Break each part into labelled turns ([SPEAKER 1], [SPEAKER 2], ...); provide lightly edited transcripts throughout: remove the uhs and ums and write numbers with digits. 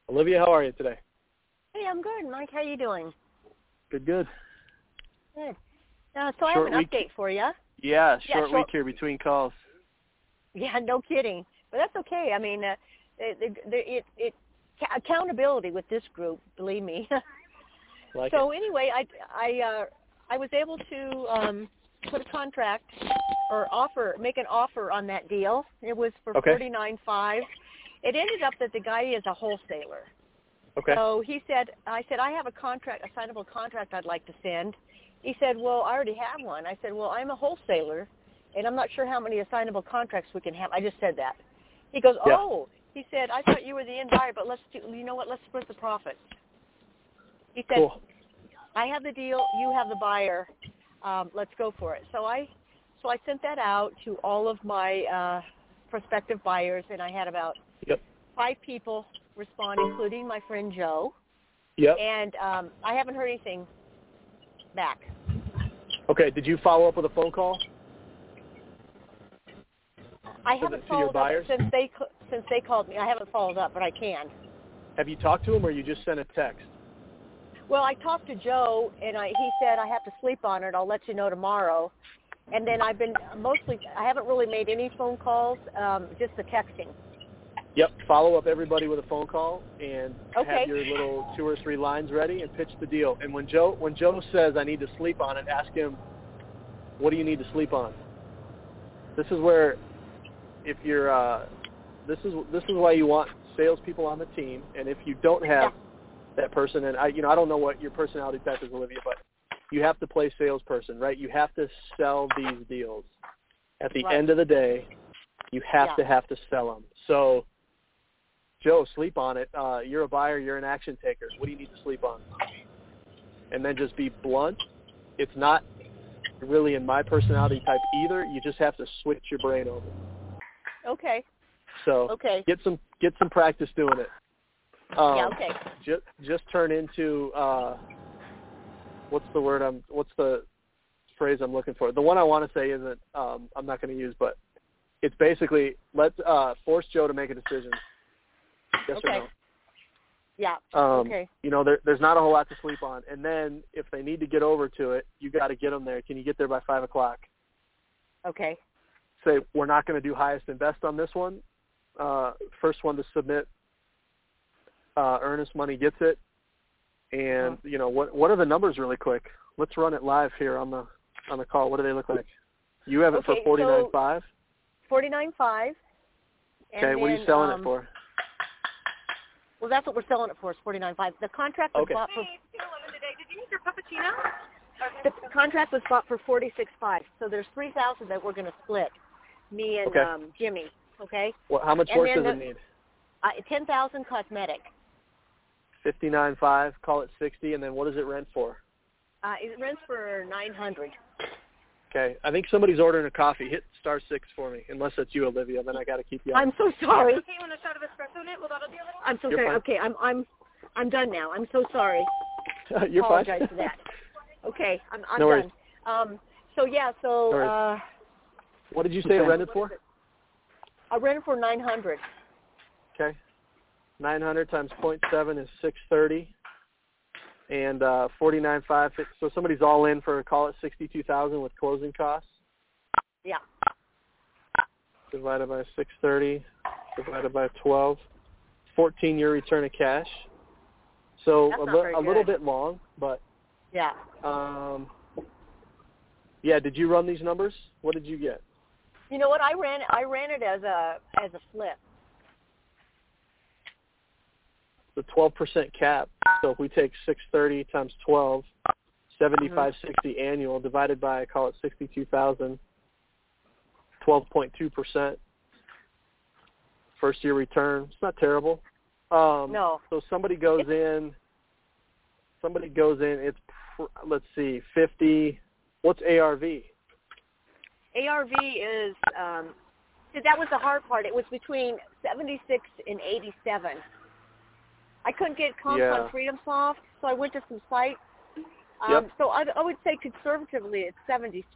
[SPEAKER 1] Olivia, how are you today?
[SPEAKER 2] Hey, I'm good. Mike, how you doing?
[SPEAKER 1] Good.
[SPEAKER 2] Good. So I have an update for you.
[SPEAKER 1] Yeah, short week here between calls.
[SPEAKER 2] Yeah, no kidding. But that's okay. I mean, accountability with this group, believe me. Anyway, I was able to put a contract or make an offer on that deal. It was for $49.5. It ended up that the guy is a wholesaler.
[SPEAKER 1] Okay.
[SPEAKER 2] So I said, I have a signable contract I'd like to send. He said, well, I already have one. I said, well, I'm a wholesaler, and I'm not sure how many assignable contracts we can have. I just said that. He goes, oh. He said, I thought you were the end buyer, but let's split the profit. He said, cool. I have the deal, you have the buyer. Let's go for it. So I sent that out to all of my prospective buyers, and I had about 5 people respond, including my friend Joe.
[SPEAKER 1] Yep.
[SPEAKER 2] And I haven't heard anything back.
[SPEAKER 1] Okay. Did you follow up with a phone call?
[SPEAKER 2] I haven't followed up since they called me. I haven't followed up, but I can.
[SPEAKER 1] Have you talked to him, or you just sent a text?
[SPEAKER 2] Well, I talked to Joe, and he said I have to sleep on it. I'll let you know tomorrow. And then I haven't really made any phone calls, just the texting.
[SPEAKER 1] Yep. Follow up everybody with a phone call and have your little 2 or 3 lines ready and pitch the deal. And when Joe says I need to sleep on it, ask him, what do you need to sleep on? This is where, if you're, this is why you want salespeople on the team. And if you don't have that person, and I don't know what your personality type is, Olivia, but you have to play salesperson, right? You have to sell these deals. At the end of the day, you have to sell them. So, Joe, sleep on it. You're a buyer. You're an action taker. What do you need to sleep on? And then just be blunt. It's not really in my personality type either. You just have to switch your brain over. Okay. So get some practice doing it. Just turn into what's the phrase I'm looking for? The one I want to say isn't I'm not going to use, but it's basically let's force Joe to make a decision. Yes or no?
[SPEAKER 2] Yeah.
[SPEAKER 1] There's not a whole lot to sleep on. And then if they need to get over to it, you got to get them there. Can you get there by 5 o'clock? Okay. Say, we're not going to do highest and best on this one. First one to submit earnest money gets it. And, what are the numbers really quick? Let's run it live here on the call. What do they look like? You have it for $49.5? $49.5. Okay, what are you selling it for?
[SPEAKER 2] Well, that's what we're selling it for, is $49.5. The contract was bought for...
[SPEAKER 3] Hey, it's 2:11 today. Did you need your puppuccino?
[SPEAKER 2] The contract was bought for $46.5. So there's $3,000 that we're going to split, me and Jimmy. Okay.
[SPEAKER 1] Well, how much work does it need?
[SPEAKER 2] $10,000 cosmetic.
[SPEAKER 1] $59.5. Call it $60, and then what does it rent for?
[SPEAKER 2] It rents for $900.
[SPEAKER 1] Okay. I think somebody's ordering a coffee. Hit *6 for me, unless that's you, Olivia. Then I got to keep you on.
[SPEAKER 2] I'm so sorry.
[SPEAKER 3] Okay, you want a shot of espresso in it? Well, that'll be a little...
[SPEAKER 2] I'm so sorry. Okay, I'm done now. I'm so sorry.
[SPEAKER 1] You're fine.
[SPEAKER 2] I apologize for that. Okay, I'm
[SPEAKER 1] no
[SPEAKER 2] done.
[SPEAKER 1] Worries. What did you say it rented for?
[SPEAKER 2] I rented for $900.
[SPEAKER 1] Okay. 900 times 0.7 is 630. And $49.5. So somebody's all in for, call it $62,000 with closing costs.
[SPEAKER 2] Yeah.
[SPEAKER 1] Divided by 630, divided by 12. 14-year return of cash. So a little bit long, but
[SPEAKER 2] yeah.
[SPEAKER 1] Did you run these numbers? What did you get?
[SPEAKER 2] You know what? I ran it as a flip.
[SPEAKER 1] The 12% cap. So if we take 630 times 12, 7560 annual divided by, call it 62,000, 12.2%. First year return. It's not terrible.
[SPEAKER 2] No.
[SPEAKER 1] So somebody goes in. It's let's see, 50. What's ARV?
[SPEAKER 2] ARV is that was the hard part. It was between 76 and 87. I couldn't get comps on FreedomSoft, so I went to some sites. So I would say conservatively it's 76.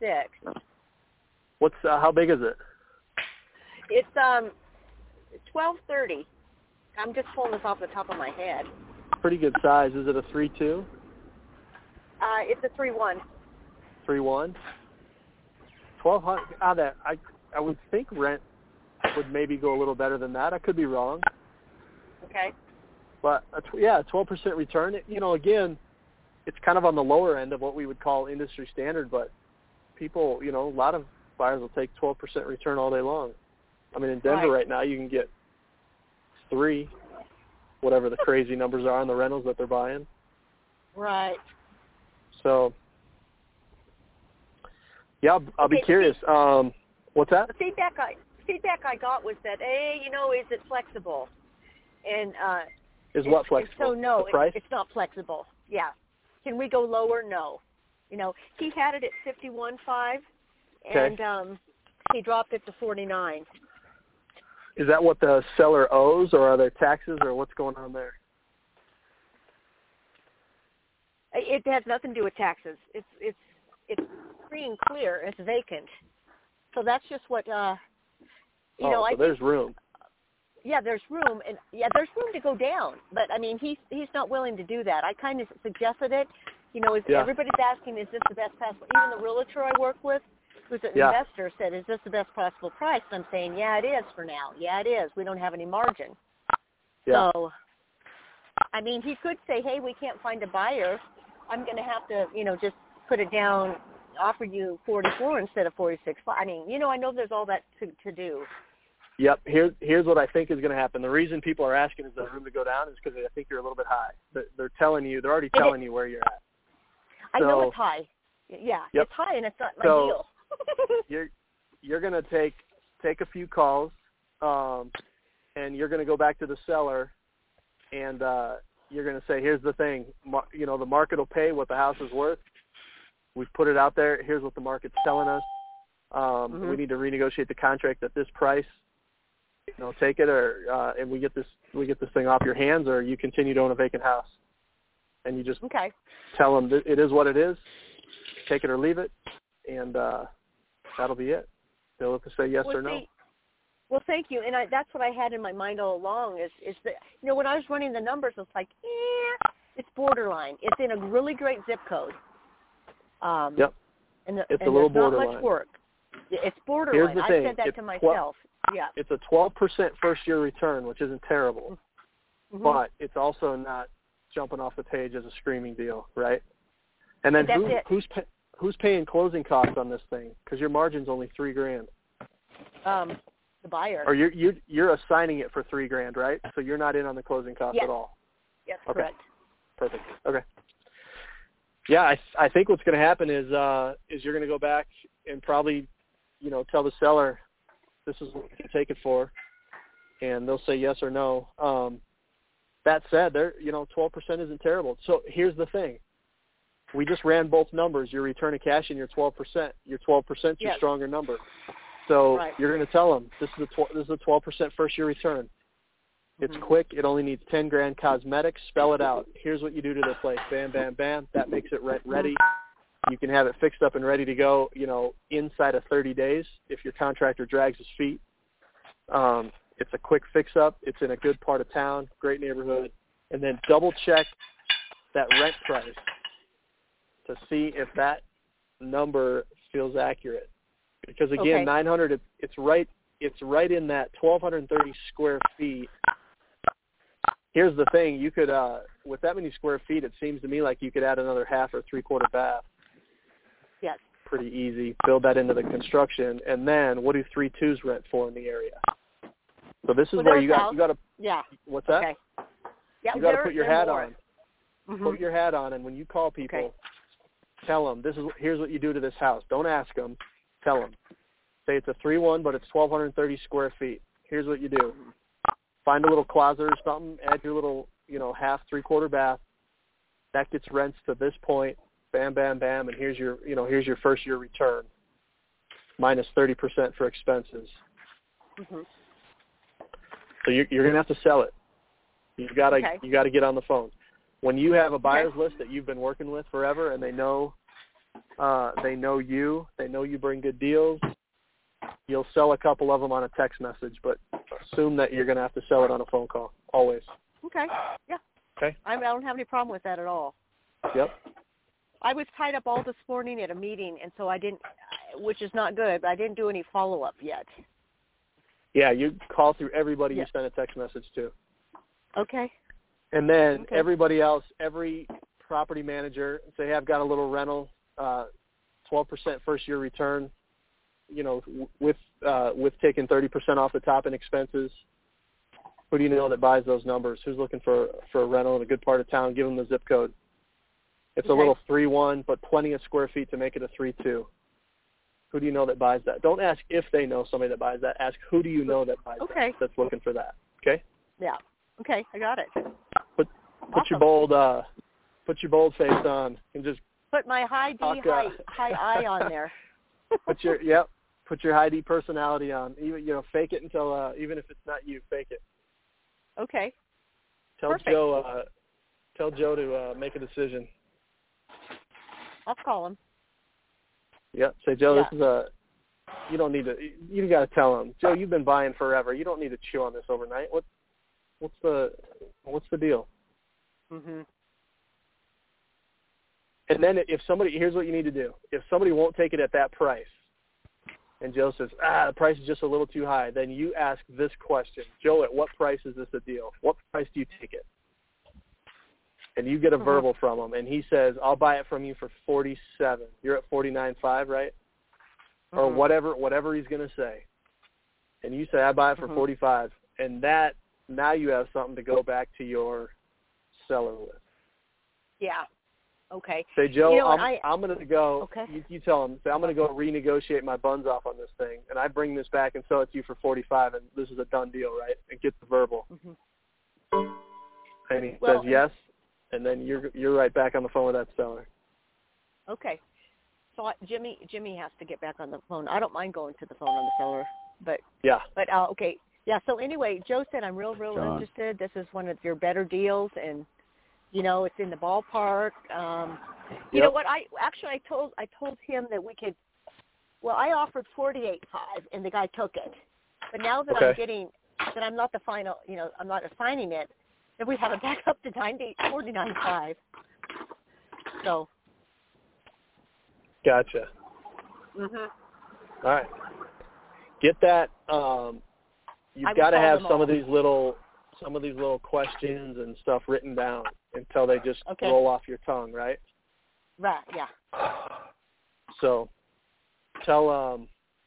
[SPEAKER 1] What's how big is it?
[SPEAKER 2] It's 1230. I'm just pulling this off the top of my head.
[SPEAKER 1] Pretty good size. Is it a 3.2?
[SPEAKER 2] It's a 3.1.
[SPEAKER 1] 3.1. 1,200. That I would think rent would maybe go a little better than that. I could be wrong.
[SPEAKER 2] Okay.
[SPEAKER 1] But a 12% return. Again, it's kind of on the lower end of what we would call industry standard. But people, a lot of buyers will take 12% return all day long. I mean, in Denver right now, you can get 3, whatever the crazy numbers are on the rentals that they're buying.
[SPEAKER 2] Right.
[SPEAKER 1] So, yeah, I'll be curious. What's that?
[SPEAKER 2] The feedback I got was that, hey, is it flexible? And
[SPEAKER 1] is what flexible?
[SPEAKER 2] So no,
[SPEAKER 1] the price?
[SPEAKER 2] It's not flexible. Yeah. Can we go lower? No. He had it at 51.5, and he dropped it to 49.
[SPEAKER 1] Is that what the seller owes, or are there taxes, or what's going on there?
[SPEAKER 2] It has nothing to do with taxes. It's free and clear. It's vacant. So that's just what I think
[SPEAKER 1] there's room.
[SPEAKER 2] Yeah, there's room, and there's room to go down. But I mean, he's not willing to do that. I kind of suggested it. Everybody's asking, is this the best possible? Even the realtor I work with, who's an investor, said, is this the best possible price? And I'm saying, yeah, it is for now. Yeah, it is. We don't have any margin.
[SPEAKER 1] Yeah.
[SPEAKER 2] So, I mean, he could say, hey, we can't find a buyer. I'm going to have to, just put it down, offer you 44 instead of 46. I mean, I know there's all that to do.
[SPEAKER 1] Yep. Here's what I think is going to happen. The reason people are asking is there room to go down is because I think you're a little bit high. They're already telling you where you're at.
[SPEAKER 2] I know it's high. Yeah,
[SPEAKER 1] yep.
[SPEAKER 2] It's high, and it's not my deal.
[SPEAKER 1] you're going to take a few calls, and you're going to go back to the seller, and you're going to say, here's the thing, the market will pay what the house is worth. We've put it out there. Here's what the market's telling us. We need to renegotiate the contract at this price. Take it, or and we get this thing off your hands, or you continue to own a vacant house. And you just tell them that it is what it is. Take it or leave it, and that'll be it. They'll have to say yes or no.
[SPEAKER 2] Well, thank you. And that's what I had in my mind all along is that, when I was running the numbers, it's like, it's borderline. It's in a really great zip code.
[SPEAKER 1] Yep.
[SPEAKER 2] And
[SPEAKER 1] it's a little borderline.
[SPEAKER 2] Not much work. It's borderline.
[SPEAKER 1] Here's the thing.
[SPEAKER 2] I said that to myself.
[SPEAKER 1] It's a 12% first-year return, which isn't terrible, but it's also not jumping off the page as a screaming deal, right? And then who's paying closing costs on this thing? Because your margin's only $3,000.
[SPEAKER 2] The buyer.
[SPEAKER 1] Or you're assigning it for $3,000, right? So you're not in on the closing costs at all.
[SPEAKER 2] Yes,
[SPEAKER 1] okay.
[SPEAKER 2] Correct.
[SPEAKER 1] Perfect. Okay. Yeah, I think what's going to happen is you're going to go back and probably, tell the seller this is what you can take it for, and they'll say yes or no. That said, 12% isn't terrible. So here's the thing. We just ran both numbers, your return of cash and your 12%. Your 12% is your stronger number. So you're going to tell them this is a 12% first-year return. It's quick. It only needs $10,000 cosmetics. Spell it out. Here's what you do to the place. Bam, bam, bam. That makes it rent ready. You can have it fixed up and ready to go, inside of 30 days if your contractor drags his feet. It's a quick fix-up. It's in a good part of town, great neighborhood. And then double-check that rent price to see if that number feels accurate. Because, again, 900, it's right in that 1,230 square feet. Here's the thing. You could, with that many square feet, it seems to me like you could add another half or three-quarter bath.
[SPEAKER 2] Yes.
[SPEAKER 1] Pretty easy. Build that into the construction. And then what do 3.2s rent for in the area? So this is where you got to.
[SPEAKER 2] Yeah.
[SPEAKER 1] What's that?
[SPEAKER 2] Okay. Yeah,
[SPEAKER 1] you got to put your hat
[SPEAKER 2] more.
[SPEAKER 1] on. Put your hat on, and when you call people, tell them here's what you do to this house. Don't ask them. Tell them. Say it's a 3.1, but it's 1,230 square feet. Here's what you do. Find a little closet or something. Add your little, half, three-quarter bath. That gets rents to this point. Bam, bam, bam, and here's your first-year return, minus 30% for expenses. So you're going to have to sell it. You got to get on the phone. When you have a buyer's list that you've been working with forever, and they know you bring good deals, you'll sell a couple of them on a text message. But assume that you're going to have to sell it on a phone call, always.
[SPEAKER 2] Okay. Yeah.
[SPEAKER 1] Okay.
[SPEAKER 2] I don't have any problem with that at all.
[SPEAKER 1] Yep.
[SPEAKER 2] I was tied up all this morning at a meeting, and so I didn't, which is not good, but I didn't do any follow-up yet.
[SPEAKER 1] Yeah, you call through everybody you send a text message to.
[SPEAKER 2] Okay.
[SPEAKER 1] And then everybody else, every property manager, say, I've got a little rental, 12% first-year return, with taking 30% off the top in expenses. Who do you know that buys those numbers? Who's looking for a rental in a good part of town? Give them the zip code. It's a little 3-1, but plenty of square feet to make it a 3-2. Who do you know that buys that? Don't ask if they know somebody that buys that. Ask who do you know that buys that that's looking for that. Okay?
[SPEAKER 2] Yeah. Okay, I got it.
[SPEAKER 1] Put your bold face on and just
[SPEAKER 2] put my high I on there.
[SPEAKER 1] Put your high D personality on. Even fake it until even if it's not you, fake it.
[SPEAKER 2] Okay.
[SPEAKER 1] Tell Joe to make a decision.
[SPEAKER 2] I'll call him.
[SPEAKER 1] Yep. Say, Joe, this is you don't need to. You got to tell him, Joe, you've been buying forever. You don't need to chew on this overnight. What's the deal?
[SPEAKER 2] Mhm.
[SPEAKER 1] And then here's what you need to do. If somebody won't take it at that price, and Joe says, the price is just a little too high, then you ask this question, Joe, at what price is this a deal? What price do you take it? And you get a verbal from him, and he says, I'll buy it from you for $47. You're at $49.5, right? Or whatever he's going to say. And you say, I buy it for $45. And that, now you have something to go back to your seller with.
[SPEAKER 2] Yeah. Okay.
[SPEAKER 1] Say, Joe, I'm going to go, you tell him, say, I'm going to go renegotiate my buns off on this thing, and I bring this back and sell it to you for $45, and this is a done deal, right? And get the verbal. And he says yes, and then you're right back on the phone with that seller. Okay.
[SPEAKER 2] So Jimmy has to get back on the phone. I don't mind going to the phone on the seller, but okay. Yeah, so anyway, Joe said I'm real interested. This is one of your better deals, and it's in the ballpark. You know what? I told him that we could. Well, I offered $48.5, and the guy took it. But now that I'm not the final. I'm not assigning it. Then we have it back up to $49.5. So.
[SPEAKER 1] Gotcha. All right. Get that. You've got to have some of these little questions and stuff written down until they just roll off your tongue, right?
[SPEAKER 2] Right. Yeah.
[SPEAKER 1] So tell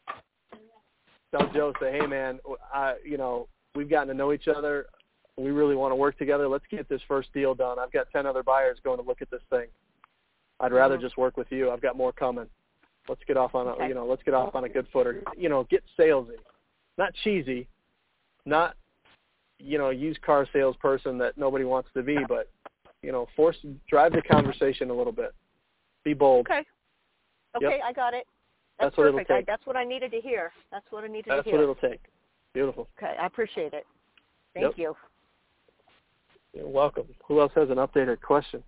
[SPEAKER 1] Joe, say, hey man, we've gotten to know each other. We really want to work together. Let's get this first deal done. I've got 10 other buyers going to look at this thing. I'd rather just work with you. I've got more coming. Let's get off on a good footer. Get salesy, not cheesy, not used car salesperson that nobody wants to be, but drive the conversation a little bit. Be bold.
[SPEAKER 2] Okay, I got it. That's
[SPEAKER 1] what
[SPEAKER 2] perfect.
[SPEAKER 1] It'll take.
[SPEAKER 2] That's what I needed to hear.
[SPEAKER 1] That's what it'll take. Beautiful.
[SPEAKER 2] Okay, I appreciate it. Thank you.
[SPEAKER 1] You're welcome. Who else has an updated question?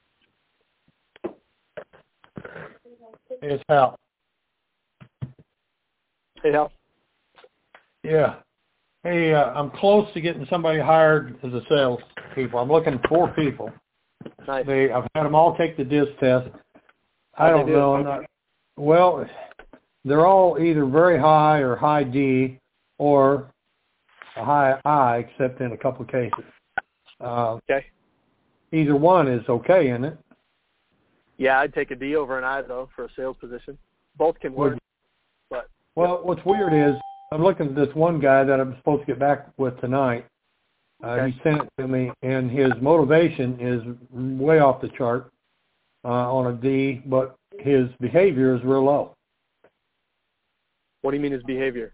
[SPEAKER 4] It's Hal.
[SPEAKER 1] Hey, Hal.
[SPEAKER 4] Yeah. Hey, I'm close to getting somebody hired as a sales people. I'm looking for 4 people.
[SPEAKER 1] Nice.
[SPEAKER 4] I've had them all take the DIS test. I don't know. Well, they're all either very high or high D or a high I, except in a couple of cases. Either one is okay, isn't it?
[SPEAKER 1] Yeah, I'd take a D over an I, though, for a sales position. Both can work.
[SPEAKER 4] Well, what's weird is I'm looking at this one guy that I'm supposed to get back with tonight. He sent it to me, and his motivation is way off the chart on a D, but his behavior is real low.
[SPEAKER 1] What do you mean his behavior?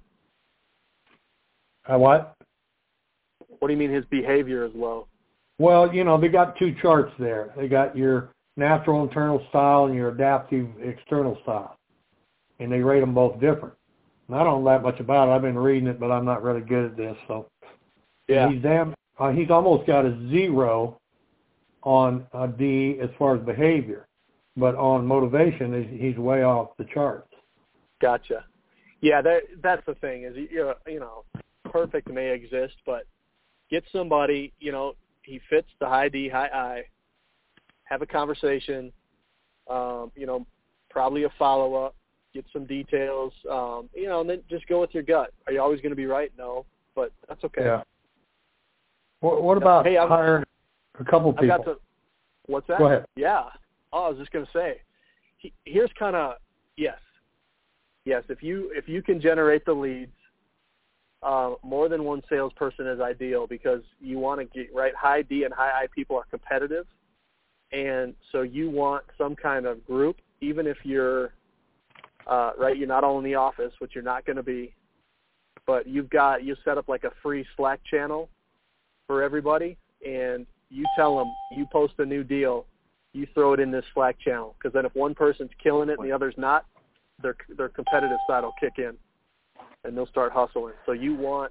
[SPEAKER 4] What?
[SPEAKER 1] What do you mean his behavior is low?
[SPEAKER 4] Well, they got 2 charts there. They got your natural internal style and your adaptive external style, and they rate them both different. And I don't know that much about it. I've been reading it, but I'm not really good at this. So he's almost got a 0 on a D as far as behavior, but on motivation, he's way off the charts.
[SPEAKER 1] Gotcha. Yeah, that's the thing is, perfect may exist, but get somebody, he fits the high D, high I, have a conversation, probably a follow-up, get some details, and then just go with your gut. Are you always going to be right? No, but that's okay.
[SPEAKER 4] Yeah. What about hiring a couple people?
[SPEAKER 1] What's that?
[SPEAKER 4] Go ahead.
[SPEAKER 1] Yeah. I was just going to say, here's kind of, yes, if you can generate the leads, more than one salesperson is ideal because you want to get, right, high D and high I people are competitive, and so you want some kind of group, even if you're, you're not all in the office, which you're not going to be, but you set up like a free Slack channel for everybody, and you tell them, you post a new deal, you throw it in this Slack channel, because then if one person's killing it and the other's not, their competitive side will kick in, and they'll start hustling. So you want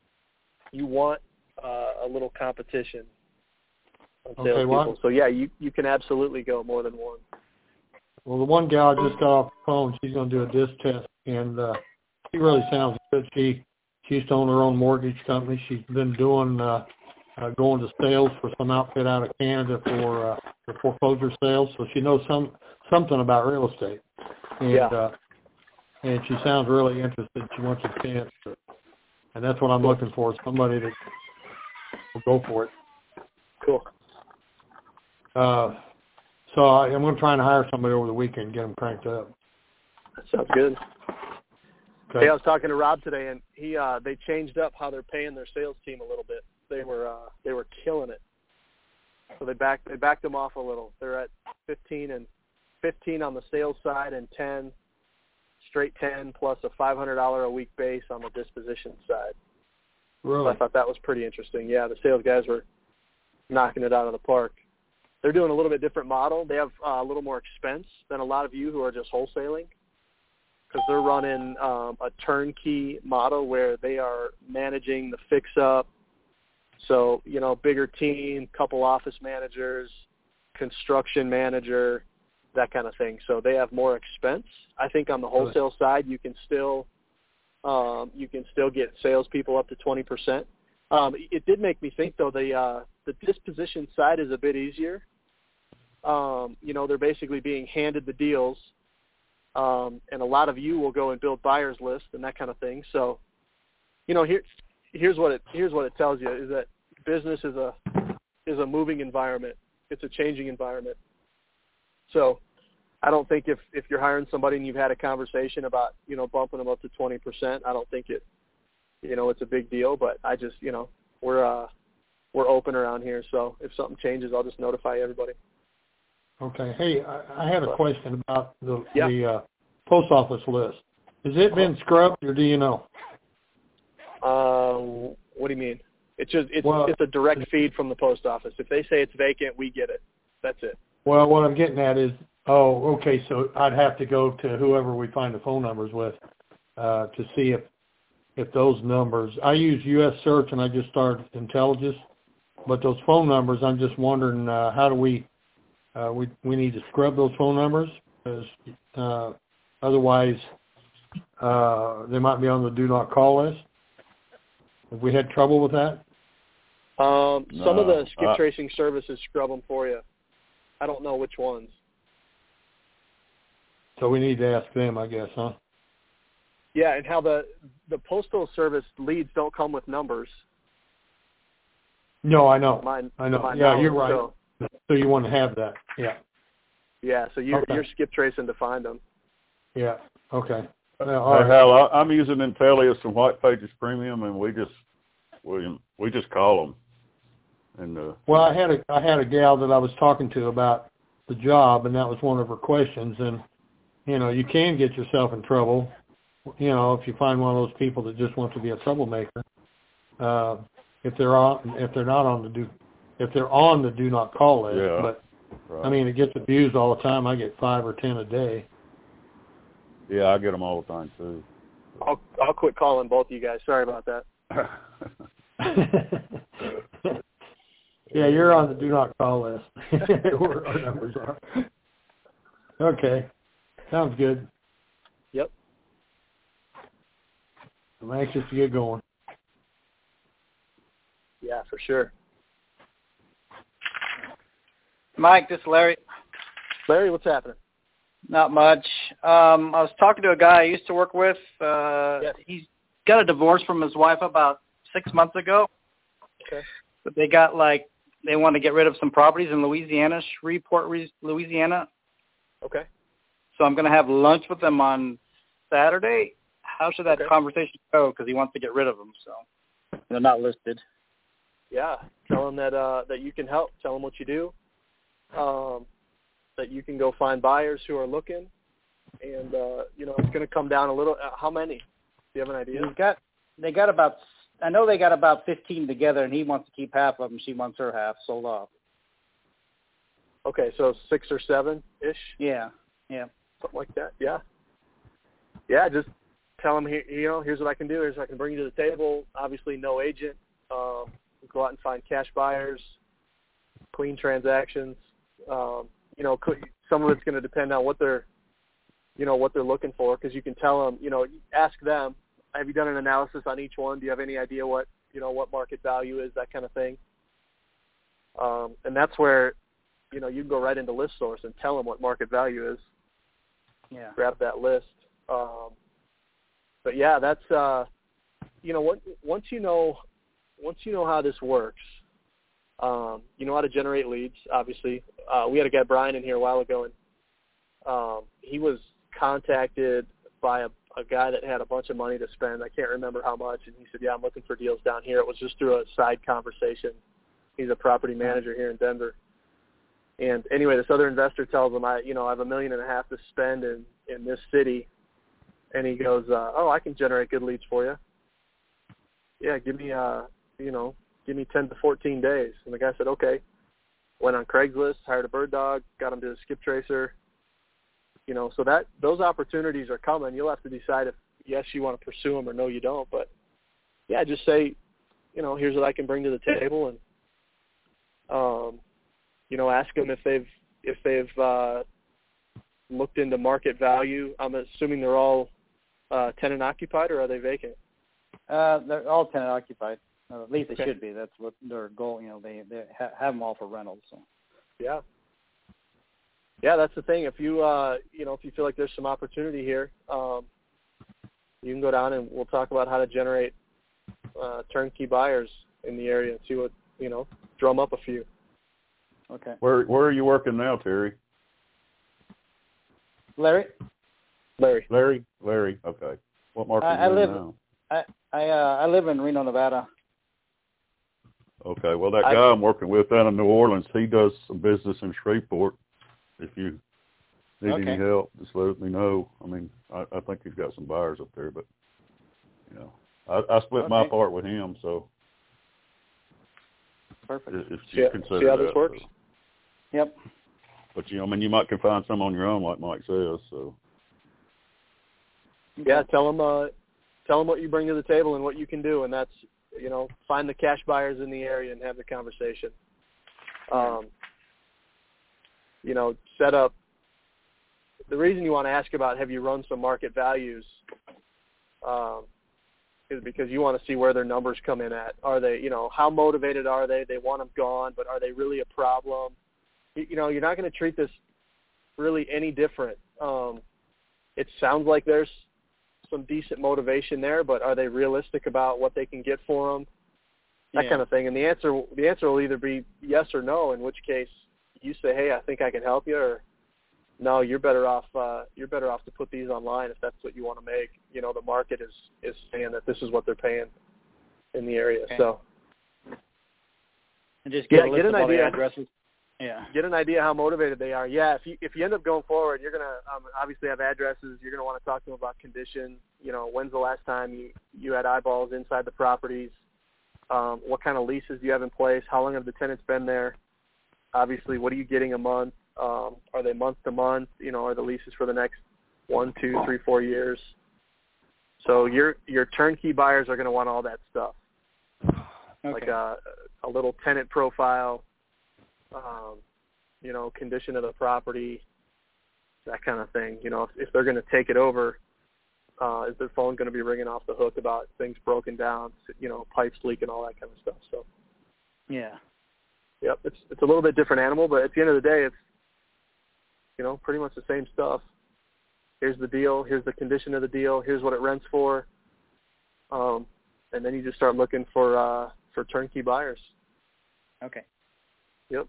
[SPEAKER 1] a little competition on salespeople. So yeah, you can absolutely go more than one.
[SPEAKER 4] Well, the one gal I just got off the phone, she's going to do a disc test, and she really sounds good. She used to own her own mortgage company. She's been doing going to sales for some outfit out of Canada for foreclosure sales, so she knows something about real estate. And and she sounds really interested. She wants a chance, and that's what I'm looking for, somebody that will go for it.
[SPEAKER 1] Cool.
[SPEAKER 4] So I'm going to try and hire somebody over the weekend and get them cranked up.
[SPEAKER 1] That sounds good.
[SPEAKER 4] Okay.
[SPEAKER 1] Hey, I was talking to Rob today, and they changed up how they're paying their sales team a little bit. They were killing it, so they backed them off a little. They're at 15 on the sales side and 10 plus a $500 a week base on the disposition side.
[SPEAKER 4] Really?
[SPEAKER 1] So I thought that was pretty interesting. Yeah, the sales guys were knocking it out of the park. They're doing a little bit different model. They have a little more expense than a lot of you who are just wholesaling, because they're running a turnkey model where they are managing the fix-up. So, bigger team, couple office managers, construction manager, that kind of thing. So they have more expense. I think on the wholesale side, you can still get salespeople up to 20%. It did make me think, though, the disposition side is a bit easier. They're basically being handed the deals, and a lot of you will go and build buyers lists and that kind of thing. So, here's what it tells you is that business is a moving environment. It's a changing environment. So I don't think if you're hiring somebody and you've had a conversation about, bumping them up to 20%, I don't think it's a big deal, but I just, we're open around here. So if something changes, I'll just notify everybody.
[SPEAKER 4] Okay. Hey, I had a question about the post office list. Has it been scrubbed, or do you know?
[SPEAKER 1] What do you mean? It's a direct feed from the post office. If they say it's vacant, we get it. That's it.
[SPEAKER 4] Well, what I'm getting at is, okay, so I'd have to go to whoever we find the phone numbers with to see if those numbers. I use U.S. Search and I just started Intelligence, but those phone numbers, I'm just wondering how do we need to scrub those phone numbers, because otherwise they might be on the do not call list. Have we had trouble with that?
[SPEAKER 1] Some of the skip tracing services scrub them for you. I don't know which ones.
[SPEAKER 4] So we need to ask them, I guess, huh?
[SPEAKER 1] Yeah, and how the postal service leads don't come with numbers.
[SPEAKER 4] No, I know.
[SPEAKER 1] I know.
[SPEAKER 4] Yeah, you're right. So you want to have that. Yeah.
[SPEAKER 1] Yeah, so you're skip tracing to find them.
[SPEAKER 4] Yeah. Okay.
[SPEAKER 5] Hal, I'm using Intellius from White Pages Premium, and we just call them. And
[SPEAKER 4] well, I had a gal that I was talking to about the job, and that was one of her questions. And you can get yourself in trouble, if you find one of those people that just want to be a troublemaker. If they're on the do not call list.
[SPEAKER 5] Yeah,
[SPEAKER 4] but
[SPEAKER 5] right.
[SPEAKER 4] I mean, it gets abused all the time. I get 5 or 10 a day.
[SPEAKER 5] Yeah, I get them all the time too.
[SPEAKER 1] I'll quit calling both of you guys. Sorry about that.
[SPEAKER 4] Yeah, you're on the do not call list. Where our numbers are. Okay. Sounds good.
[SPEAKER 1] Yep.
[SPEAKER 4] I'm anxious to get going.
[SPEAKER 1] For sure.
[SPEAKER 6] Mike, this is Larry.
[SPEAKER 1] Larry, what's happening?
[SPEAKER 6] Not much. I was talking to a guy I used to work with.
[SPEAKER 1] Yes.
[SPEAKER 6] He's got a divorce from his wife about 6 months ago.
[SPEAKER 1] Okay.
[SPEAKER 6] But they want to get rid of some properties in Louisiana, Shreveport, Louisiana.
[SPEAKER 1] Okay.
[SPEAKER 6] So I'm going to have lunch with them on Saturday. How should that
[SPEAKER 1] Okay.
[SPEAKER 6] conversation go? Because he wants to get rid of them, so they're not listed.
[SPEAKER 1] Yeah. Tell them that you can help. Tell them what you do. That you can go find buyers who are looking, and it's going to come down a little. How many? Do you have an idea?
[SPEAKER 6] I know they got about 15 together, and he wants to keep half of them. She wants her half sold off.
[SPEAKER 1] Okay, so 6 or 7-ish?
[SPEAKER 6] Yeah.
[SPEAKER 1] Something like that, yeah. Yeah, just tell them, here's what I can do. Here's what I can bring you to the table. Obviously, no agent. Go out and find cash buyers, clean transactions. Some of it's going to depend on what they're looking for, because you can tell them, ask them, have you done an analysis on each one? Do you have any idea what market value is, that kind of thing? And that's where, you can go right into List Source and tell them what market value is.
[SPEAKER 6] Yeah.
[SPEAKER 1] Grab that list. But yeah, that's, once you know how this works, you know how to generate leads, obviously. We had a guy, Brian, in here a while ago, and he was contacted by a guy that had a bunch of money to spend. I can't remember how much, and he said, yeah, I'm looking for deals down here. It was just through a side conversation. He's a property manager here in Denver. And anyway, this other investor tells him, I have $1.5 million to spend in this city. And he goes, I can generate good leads for you. Yeah, give me 10 to 14 days. And the guy said, okay. Went on Craigslist, hired a bird dog, got him to a skip tracer. So that those opportunities are coming. You'll have to decide if, yes, you want to pursue them or no, you don't. But, yeah, just say, here's what I can bring to the table, and, ask them if they've looked into market value. I'm assuming they're all tenant occupied, or are they vacant?
[SPEAKER 6] They're all tenant occupied. At least they
[SPEAKER 1] Okay.
[SPEAKER 6] should be. That's what their goal. They have them all for rentals. So.
[SPEAKER 1] Yeah. Yeah, that's the thing. If you if you feel like there's some opportunity here, you can go down and we'll talk about how to generate turnkey buyers in the area and see what drum up a few.
[SPEAKER 6] Okay.
[SPEAKER 5] Where are you working now, Terry?
[SPEAKER 6] Larry.
[SPEAKER 5] Larry. Okay. What market are you in now?
[SPEAKER 6] I live in Reno, Nevada.
[SPEAKER 5] Okay. Well, that guy I'm working with down in New Orleans, he does some business in Shreveport. If you need any help, just let me know. I mean, I think he's got some buyers up there, but I split my part with him, so.
[SPEAKER 6] Perfect.
[SPEAKER 5] If you consider
[SPEAKER 1] see how this
[SPEAKER 5] that,
[SPEAKER 1] works?
[SPEAKER 5] So.
[SPEAKER 6] Yep.
[SPEAKER 5] But you might can find some on your own, like Mike says. So.
[SPEAKER 1] Yeah, tell them what you bring to the table and what you can do, and that's find the cash buyers in the area and have the conversation. Set up. The reason you want to ask about have you run some market values is because you want to see where their numbers come in at. Are they, how motivated are they? They want them gone, but are they really a problem? You're not going to treat this really any different. It sounds like there's some decent motivation there, but are they realistic about what they can get for them? That kind of thing. And the answer will either be yes or no, in which case you say, hey, I think I can help you, or no, you're better off to put these online if that's what you want to make. The market is saying that this is what they're paying in the area. Okay. So
[SPEAKER 6] and just get
[SPEAKER 1] an idea.
[SPEAKER 6] Addresses. Yeah.
[SPEAKER 1] Get an idea how motivated they are. Yeah, if you end up going forward, you're gonna obviously have addresses. You're gonna want to talk to them about condition. When's the last time you had eyeballs inside the properties? What kind of leases do you have in place? How long have the tenants been there? Obviously, what are you getting a month? Are they month to month? Are the leases for the next 1, 2, 3, 4 years? So your turnkey buyers are going to want all that stuff, like a little tenant profile, condition of the property, that kind of thing. If they're going to take it over, is their phone going to be ringing off the hook about things broken down, pipes leaking, all that kind of stuff? So
[SPEAKER 6] Yeah.
[SPEAKER 1] Yep, it's a little bit different animal, but at the end of the day, it's, you know, pretty much the same stuff. Here's the deal. Here's the condition of the deal. Here's what it rents for. And then you just start looking for turnkey buyers.
[SPEAKER 6] Okay.
[SPEAKER 1] Yep.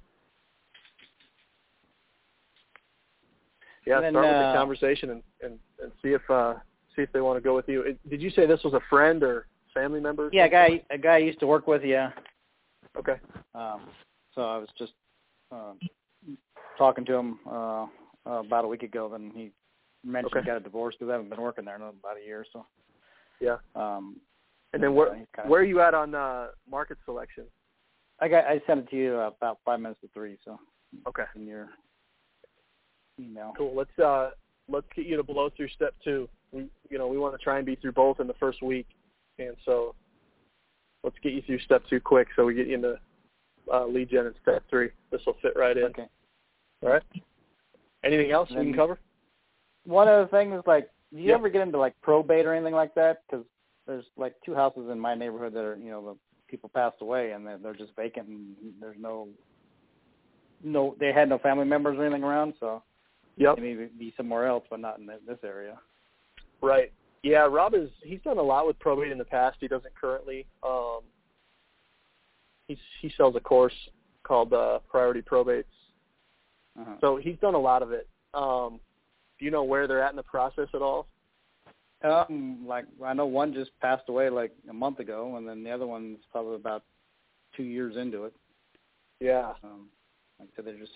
[SPEAKER 1] Yeah,
[SPEAKER 6] then,
[SPEAKER 1] start with the conversation and see if they want to go with you. Did you say this was a friend or family member?
[SPEAKER 6] Yeah, a guy I used to work with. Yeah.
[SPEAKER 1] Okay.
[SPEAKER 6] So I was just talking to him about a week ago. Then he mentioned he got a divorce because I haven't been working there in about a year. So.
[SPEAKER 1] Yeah. And then where are you at on market selection?
[SPEAKER 6] I sent it to you about 5 minutes to 3. So.
[SPEAKER 1] Okay.
[SPEAKER 6] In your email.
[SPEAKER 1] Cool. Let's get you to blow through step 2. We want to try and be through both in the first week, and so let's get you through step 2 quick so we get you into lead gen in step 3. This will fit right in.
[SPEAKER 6] Okay.
[SPEAKER 1] All right. Anything else we can cover?
[SPEAKER 6] One other thing is, like, do you ever get into, like, probate or anything like that? Because there's, like, 2 houses in my neighborhood that are, the people passed away and they're just vacant and there's no they had no family members or anything around, so
[SPEAKER 1] yep.
[SPEAKER 6] They may be somewhere else, but not in this area.
[SPEAKER 1] Right. Yeah, Rob he's done a lot with probate in the past. He doesn't currently. He sells a course called Priority Probates.
[SPEAKER 6] Uh-huh.
[SPEAKER 1] So he's done a lot of it. Do you know where they're at in the process at all?
[SPEAKER 6] Like, I know one just passed away like a month ago, and then the other one's probably about 2 years into it.
[SPEAKER 1] Yeah.
[SPEAKER 6] Like I said, they're just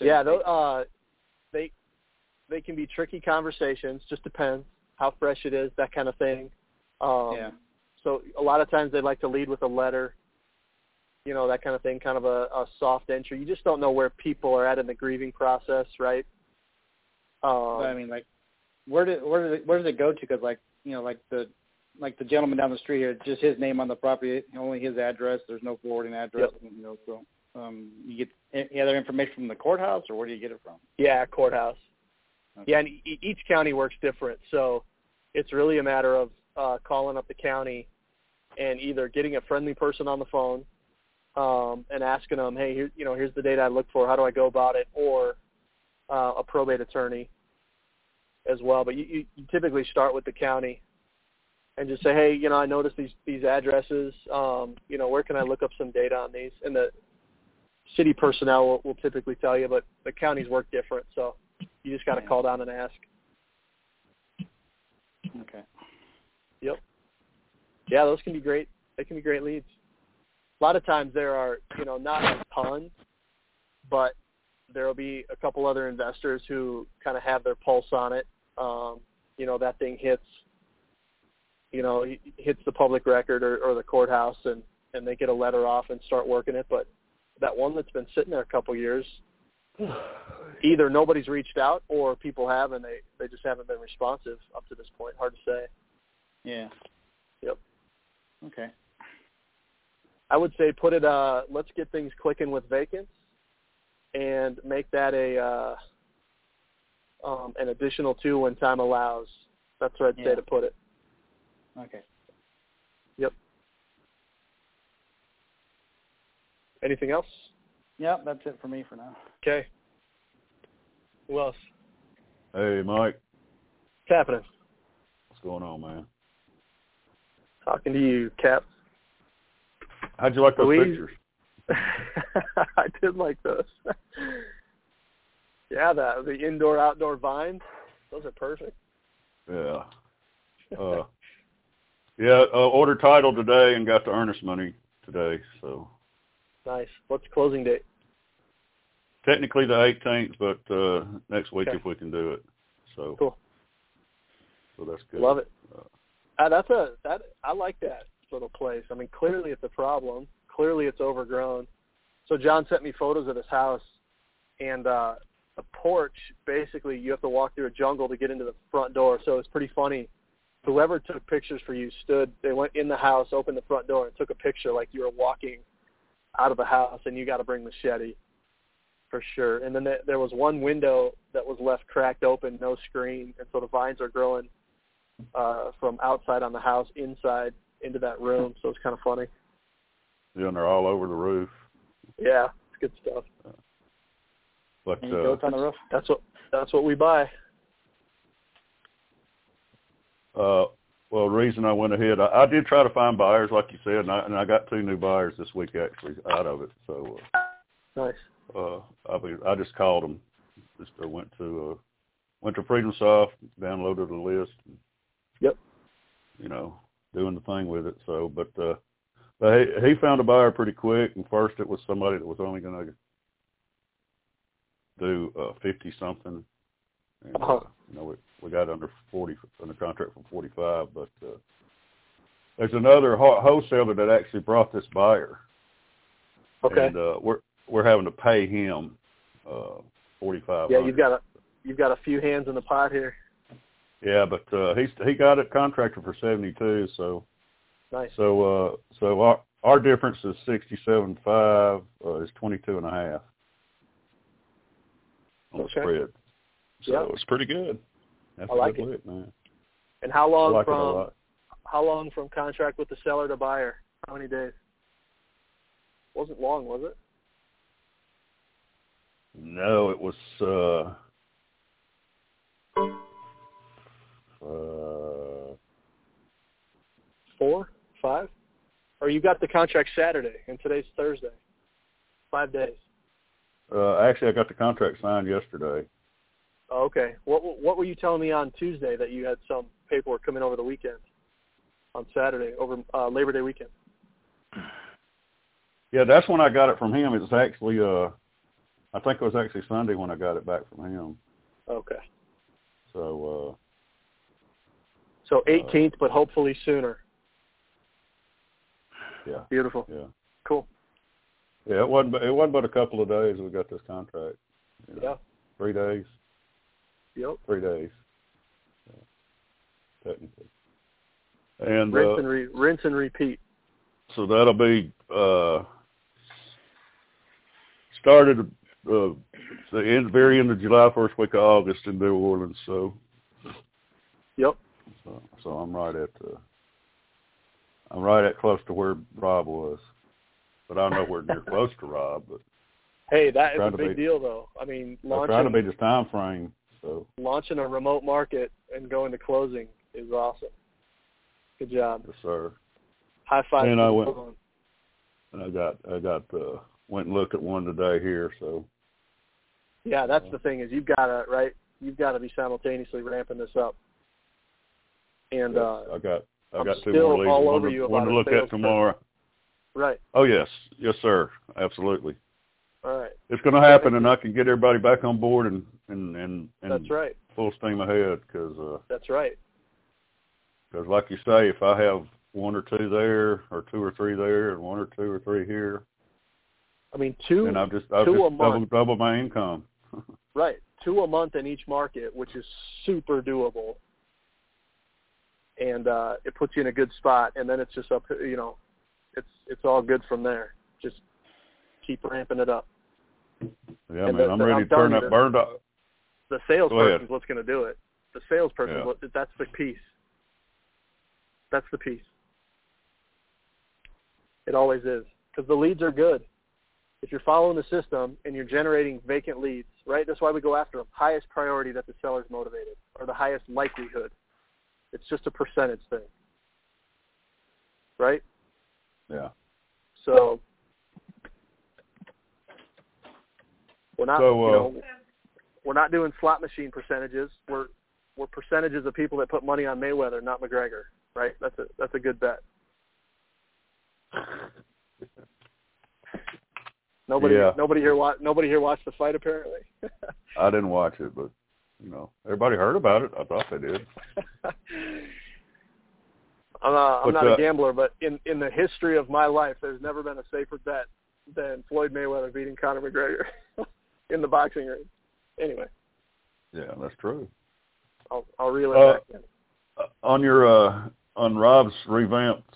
[SPEAKER 1] they can be tricky conversations. Just depends how fresh it is, that kind of thing.
[SPEAKER 6] Yeah.
[SPEAKER 1] So a lot of times they like to lead with a letter, that kind of thing, kind of a soft entry. You just don't know where people are at in the grieving process, right?
[SPEAKER 6] But I mean, like, where does it go to? Because, like, like the gentleman down the street here, just his name on the property, only his address. There's no forwarding address.
[SPEAKER 1] Yep.
[SPEAKER 6] So you get any other information from the courthouse, or where do you get it from?
[SPEAKER 1] Yeah, courthouse.
[SPEAKER 6] Okay.
[SPEAKER 1] Yeah, and each county works different, so it's really a matter of calling up the county and either getting a friendly person on the phone and asking them, hey, here's the data I look for. How do I go about it? Or a probate attorney as well. But you typically start with the county and just say, hey, I noticed these addresses. Where can I look up some data on these? And the city personnel will typically tell you, but the counties work different, so you just got to call down and ask.
[SPEAKER 6] Okay.
[SPEAKER 1] Yep. Yeah, those can be great. They can be great leads. A lot of times there are, not a ton, but there will be a couple other investors who kind of have their pulse on it. That thing hits the public record or the courthouse, and they get a letter off and start working it. But that one that's been sitting there a couple years, either nobody's reached out or people have, and they just haven't been responsive up to this point. Hard to say.
[SPEAKER 6] Yeah.
[SPEAKER 1] Yep.
[SPEAKER 6] Okay.
[SPEAKER 1] I would say put it, let's get things clicking with vacants and make that an additional 2 when time allows. That's where I'd say to put it.
[SPEAKER 6] Okay.
[SPEAKER 1] Yep. Anything else?
[SPEAKER 6] Yep, that's it for me for now.
[SPEAKER 1] Okay. Who else?
[SPEAKER 5] Hey, Mike.
[SPEAKER 1] What's happening?
[SPEAKER 5] What's going on, man?
[SPEAKER 1] Talking to you, Cap.
[SPEAKER 5] How'd you like those pictures?
[SPEAKER 1] I did like those. Yeah, the indoor-outdoor vines, those are perfect.
[SPEAKER 5] Yeah. Ordered title today and got the earnest money today, so.
[SPEAKER 1] Nice. What's the closing date?
[SPEAKER 5] Technically the 18th, but next week if we can do it. So.
[SPEAKER 1] Cool.
[SPEAKER 5] So that's good.
[SPEAKER 1] Love it. I like that little place. I mean, clearly it's a problem. Clearly it's overgrown. So John sent me photos of his house, and the porch, basically you have to walk through a jungle to get into the front door. So it's pretty funny. Whoever took pictures for you they went in the house, opened the front door, and took a picture like you were walking out of the house, and you got to bring machete for sure. And then there was one window that was left cracked open, no screen, and so the vines are growing from outside on the house inside into that room. So it's kind of funny.
[SPEAKER 5] Yeah, and they're all over the roof.
[SPEAKER 1] Yeah, it's good stuff.
[SPEAKER 5] But
[SPEAKER 6] goats on the roof.
[SPEAKER 1] That's what we buy.
[SPEAKER 5] Well, the reason I went ahead, I did try to find buyers, like you said, and I got 2 new buyers this week actually out of it. So
[SPEAKER 1] nice.
[SPEAKER 5] I just called them. Just went to Freedom Soft, downloaded the list.
[SPEAKER 1] Yep.
[SPEAKER 5] Doing the thing with it. So, but he found a buyer pretty quick. And first, it was somebody that was only going to do 50 something. And, we got under contract for 45. But there's another wholesaler that actually brought this buyer.
[SPEAKER 1] Okay.
[SPEAKER 5] And we're having to pay him $4,500.
[SPEAKER 1] Yeah, you've got a few hands in the pot here.
[SPEAKER 5] Yeah, but he got it contracted for 72. So
[SPEAKER 1] nice.
[SPEAKER 5] So our difference is 67.5 is 22.5 on the spread. So it's pretty good. That's
[SPEAKER 1] I like
[SPEAKER 5] a good
[SPEAKER 1] it,
[SPEAKER 5] look, man.
[SPEAKER 1] And how long
[SPEAKER 5] how
[SPEAKER 1] long from contract with the seller to buyer? How many days? Wasn't long, was it?
[SPEAKER 5] No, it was
[SPEAKER 1] 4, 5? Or you got the contract Saturday, and today's Thursday. 5 days.
[SPEAKER 5] Actually, I got the contract signed yesterday.
[SPEAKER 1] Oh, okay. What were you telling me on Tuesday that you had some paperwork coming over the weekend? On Saturday, over Labor Day weekend.
[SPEAKER 5] Yeah, that's when I got it from him. It was actually, I think it was actually Sunday when I got it back from him.
[SPEAKER 1] Okay.
[SPEAKER 5] So
[SPEAKER 1] 18th, but hopefully sooner.
[SPEAKER 5] Yeah.
[SPEAKER 1] Beautiful.
[SPEAKER 5] Yeah.
[SPEAKER 1] Cool.
[SPEAKER 5] Yeah, it wasn't but a couple of days we got this contract.
[SPEAKER 1] Yeah.
[SPEAKER 5] 3 days.
[SPEAKER 1] Yep.
[SPEAKER 5] 3 days. Technically. And
[SPEAKER 1] rinse and repeat.
[SPEAKER 5] So that'll be started the very end of July, first week of August in New Orleans. So.
[SPEAKER 1] Yep.
[SPEAKER 5] So I'm right at close to where Rob was, but I'm nowhere near close to Rob. But
[SPEAKER 1] hey, that is a big deal, though. I mean,
[SPEAKER 5] I'm trying to beat this time frame. So
[SPEAKER 1] launching a remote market and going to closing is awesome. Good job.
[SPEAKER 5] Yes, sir.
[SPEAKER 1] High five.
[SPEAKER 5] And I went and looked at one today here. So.
[SPEAKER 1] Yeah, that's the thing is you've got to be simultaneously ramping this up. And
[SPEAKER 5] yes, I got
[SPEAKER 1] I'm
[SPEAKER 5] 2 more leads.
[SPEAKER 1] All over you
[SPEAKER 5] one
[SPEAKER 1] about
[SPEAKER 5] to look at tomorrow.
[SPEAKER 1] Right.
[SPEAKER 5] Oh yes, sir, absolutely.
[SPEAKER 1] All right.
[SPEAKER 5] It's going to happen, and I can get everybody back on board and
[SPEAKER 1] that's right.
[SPEAKER 5] Full steam ahead because.
[SPEAKER 1] That's right.
[SPEAKER 5] Because, like you say, if I have 1 or 2 there, or 2 or 3 there, and 1 or 2 or 3 here,
[SPEAKER 1] I mean, I'll just
[SPEAKER 5] double my income.
[SPEAKER 1] Right, 2 a month in each market, which is super doable, and it puts you in a good spot. And then it's just up, it's all good from there. Just keep ramping it up.
[SPEAKER 5] Yeah, and man, I'm ready to turn that burned up.
[SPEAKER 1] The salesperson is what's going to do it. The salesperson, that's the piece. That's the piece. It always is. Because the leads are good. If you're following the system and you're generating vacant leads, right, that's why we go after them. Highest priority that the seller's motivated, or the highest likelihood. It's just a percentage thing. Right?
[SPEAKER 5] Yeah.
[SPEAKER 1] So we're not we're not doing slot machine percentages. We're percentages of people that put money on Mayweather, not McGregor. Right? That's a good bet. Nobody here watched the fight apparently.
[SPEAKER 5] I didn't watch it, but everybody heard about it. I thought they did.
[SPEAKER 1] I'm not a gambler, but in the history of my life, there's never been a safer bet than Floyd Mayweather beating Conor McGregor in the boxing ring. Anyway.
[SPEAKER 5] Yeah, that's true.
[SPEAKER 1] I'll reel it back in.
[SPEAKER 5] On your on Rob's revamped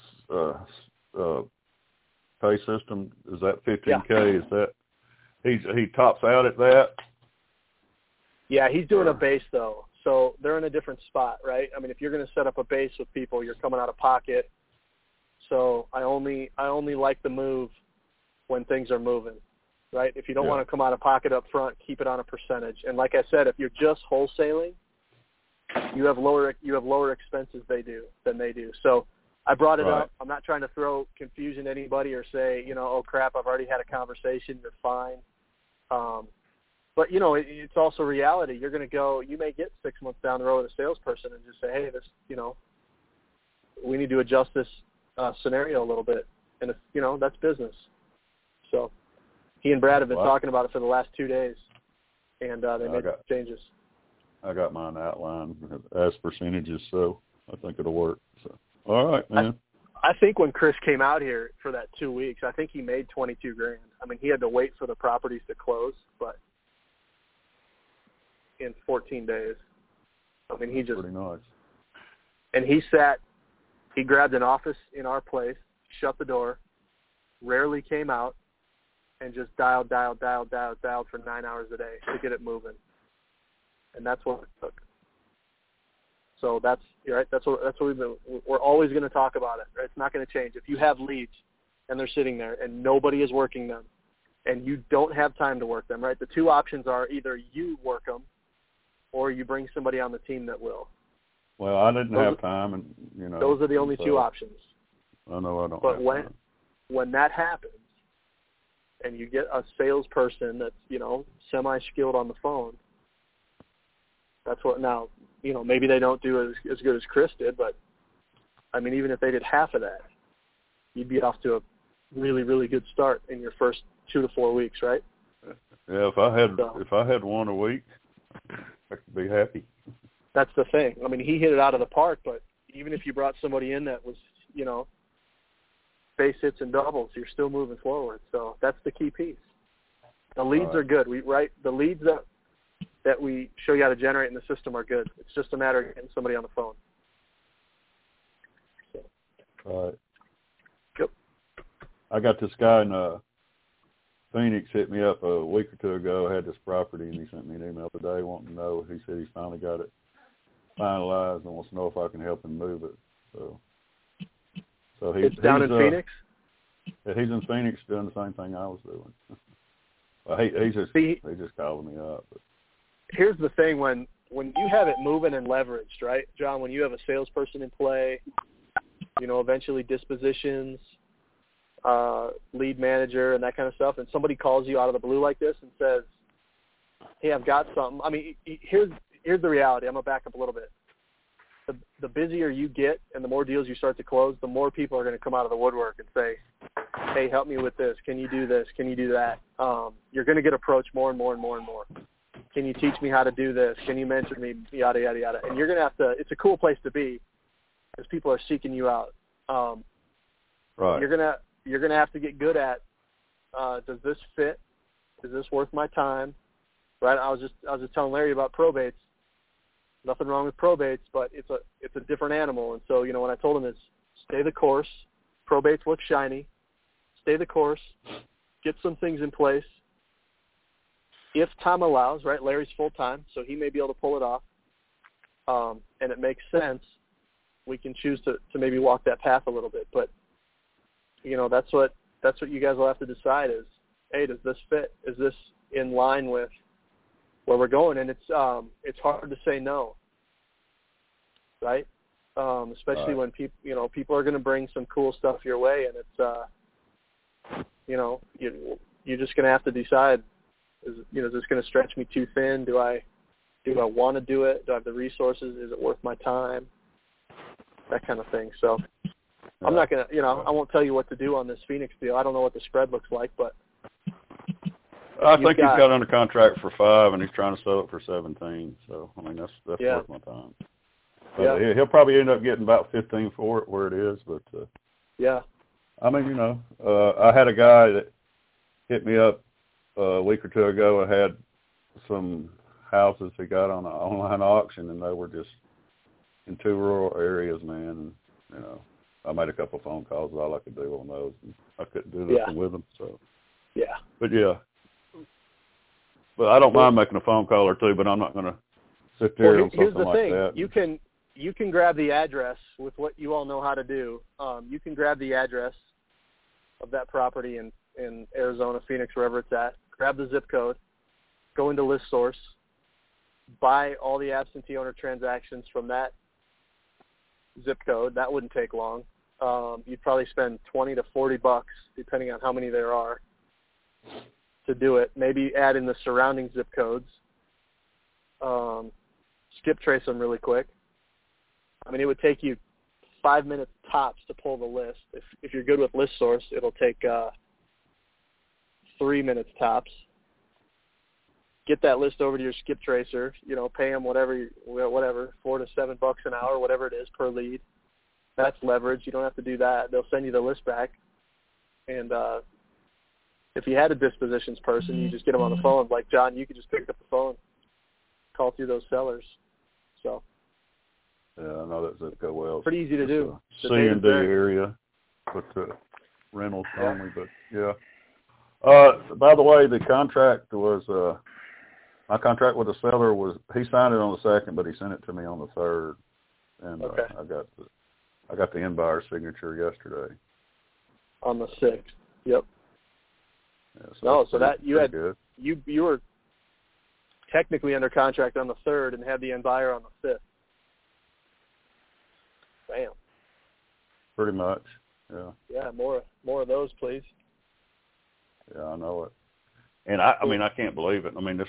[SPEAKER 5] pay system, is that 15K?
[SPEAKER 1] Yeah.
[SPEAKER 5] Is that he tops out at that?
[SPEAKER 1] Yeah, he's doing a base though, so they're in a different spot, right? I mean, if you're going to set up a base with people, you're coming out of pocket. So I only like the move when things are moving. right? If you don't want to come out of pocket up front, keep it on a percentage. And like I said, if you're just wholesaling, you have lower expenses than they do. So I brought it up. I'm not trying to throw confusion to anybody or say, oh crap, I've already had a conversation, you're fine. But it's also reality. You're going to go. You may get 6 months down the road with a salesperson and just say, hey, this, we need to adjust this scenario a little bit, and that's business. So he and Brad have been talking about it for the last 2 days, and they made changes.
[SPEAKER 5] I got mine outlined as percentages, so I think it'll work. So all right, man.
[SPEAKER 1] I think when Chris came out here for that 2 weeks, I think he made $22,000. I mean, he had to wait for the properties to close, but in 14 days, I mean, he just
[SPEAKER 5] pretty nice.
[SPEAKER 1] And he grabbed an office in our place, shut the door, rarely came out, and just dialed for 9 hours a day to get it moving. And that's what it took. So that's right. That's what we're always going to talk about it. Right? It's not going to change. If you have leads and they're sitting there and nobody is working them, and you don't have time to work them, right? The two options are either you work them, or you bring somebody on the team that will.
[SPEAKER 5] Well, I didn't have time, and
[SPEAKER 1] those are the only two options.
[SPEAKER 5] I know I don't.
[SPEAKER 1] But
[SPEAKER 5] have time.
[SPEAKER 1] when that happens, and you get a salesperson that's semi-skilled on the phone, that's what now. Maybe they don't do as good as Chris did, but I mean, even if they did half of that, you'd be off to a really, really good start in your first 2 to 4 weeks, right?
[SPEAKER 5] Yeah, if I had one a week, I could be happy.
[SPEAKER 1] That's the thing. I mean, he hit it out of the park, but even if you brought somebody in that was, base hits and doubles, you're still moving forward. So that's the key piece. The leads are good. The leads that we show you how to generate in the system are good. It's just a matter of getting somebody on the phone.
[SPEAKER 5] All right.
[SPEAKER 1] Yep.
[SPEAKER 5] I got this guy in Phoenix hit me up a week or two ago. I had this property, and he sent me an email today wanting to know. He said he's finally got it finalized and wants to know if I can help him move it. So
[SPEAKER 1] he's down in Phoenix?
[SPEAKER 5] Yeah, he's in Phoenix doing the same thing I was doing. Well, he just called me up. But. Here's
[SPEAKER 1] the thing, when you have it moving and leveraged, right, John, when you have a salesperson in play, eventually dispositions, lead manager and that kind of stuff, and somebody calls you out of the blue like this and says, hey, I've got something. I mean, here's the reality. I'm going to back up a little bit. The busier you get and the more deals you start to close, the more people are going to come out of the woodwork and say, hey, help me with this. Can you do this? Can you do that? You're going to get approached more and more and more and more. Can you teach me how to do this? Can you mentor me? Yada, yada, yada. And you're going to have to – it's a cool place to be because people are seeking you out.
[SPEAKER 5] Right.
[SPEAKER 1] You're going to have to get good at does this fit? Is this worth my time? Right? I was just telling Larry about probates. Nothing wrong with probates, but it's a different animal. And so, when I told him is stay the course, probates look shiny, stay the course, get some things in place. If time allows, right? Larry's full time, so he may be able to pull it off. And it makes sense. We can choose to maybe walk that path a little bit, but that's what you guys will have to decide is, hey, does this fit? Is this in line with where we're going? And it's hard to say no, right? Especially when people are going to bring some cool stuff your way, and it's you're just going to have to decide, is this going to stretch me too thin? Do I want to do it? Do I have the resources? Is it worth my time? That kind of thing. So I'm not going to, I won't tell you what to do on this Phoenix deal. I don't know what the spread looks like, but
[SPEAKER 5] I think he's got under contract for 5, and he's trying to sell it for 17. So I mean, that's worth my time. But he'll probably end up getting about 15 for it where it is. But I mean, I had a guy that hit me up a week or two ago. I had some houses he got on an online auction, and they were just in 2 rural areas, man. And, I made a couple of phone calls. All I could do on those, and I couldn't do nothing with them. So but I don't mind making a phone call or two. But I'm not going to sit there on something like that.
[SPEAKER 1] You can grab the address with what you all know how to do. You can grab the address of that property in Arizona, Phoenix, wherever it's at. grab the zip code, go into List Source, buy all the absentee owner transactions from that zip code. That wouldn't take long. You'd probably spend $20 to $40, depending on how many there are, to do it. Maybe add in the surrounding zip codes. Skip trace them really quick. I mean, it would take you 5 minutes tops to pull the list. If you're good with List Source, it'll take 3 minutes tops. Get that list over to your skip tracer. Pay them whatever, $4 to $7 an hour, whatever it is per lead. That's leverage. You don't have to do that. They'll send you the list back. And if you had a dispositions person, you just get them on the phone. Like John, you could just pick up the phone, call through those sellers. So.
[SPEAKER 5] Yeah, I know that zip code well.
[SPEAKER 1] Pretty easy to do.
[SPEAKER 5] C&D area, but rentals only. But yeah. By the way, the contract was my contract with the seller was he signed it on the 2nd, but he sent it to me on the 3rd, and
[SPEAKER 1] okay.
[SPEAKER 5] I got the end buyer signature yesterday.
[SPEAKER 1] On the 6th. Yep.
[SPEAKER 5] Yeah, so
[SPEAKER 1] so that you had
[SPEAKER 5] good.
[SPEAKER 1] You were technically under contract on the 3rd and had the end buyer on the 5th. Bam.
[SPEAKER 5] Pretty much, yeah.
[SPEAKER 1] Yeah, more of those, please.
[SPEAKER 5] Yeah, I know it. And I mean, I can't believe it. I mean, this,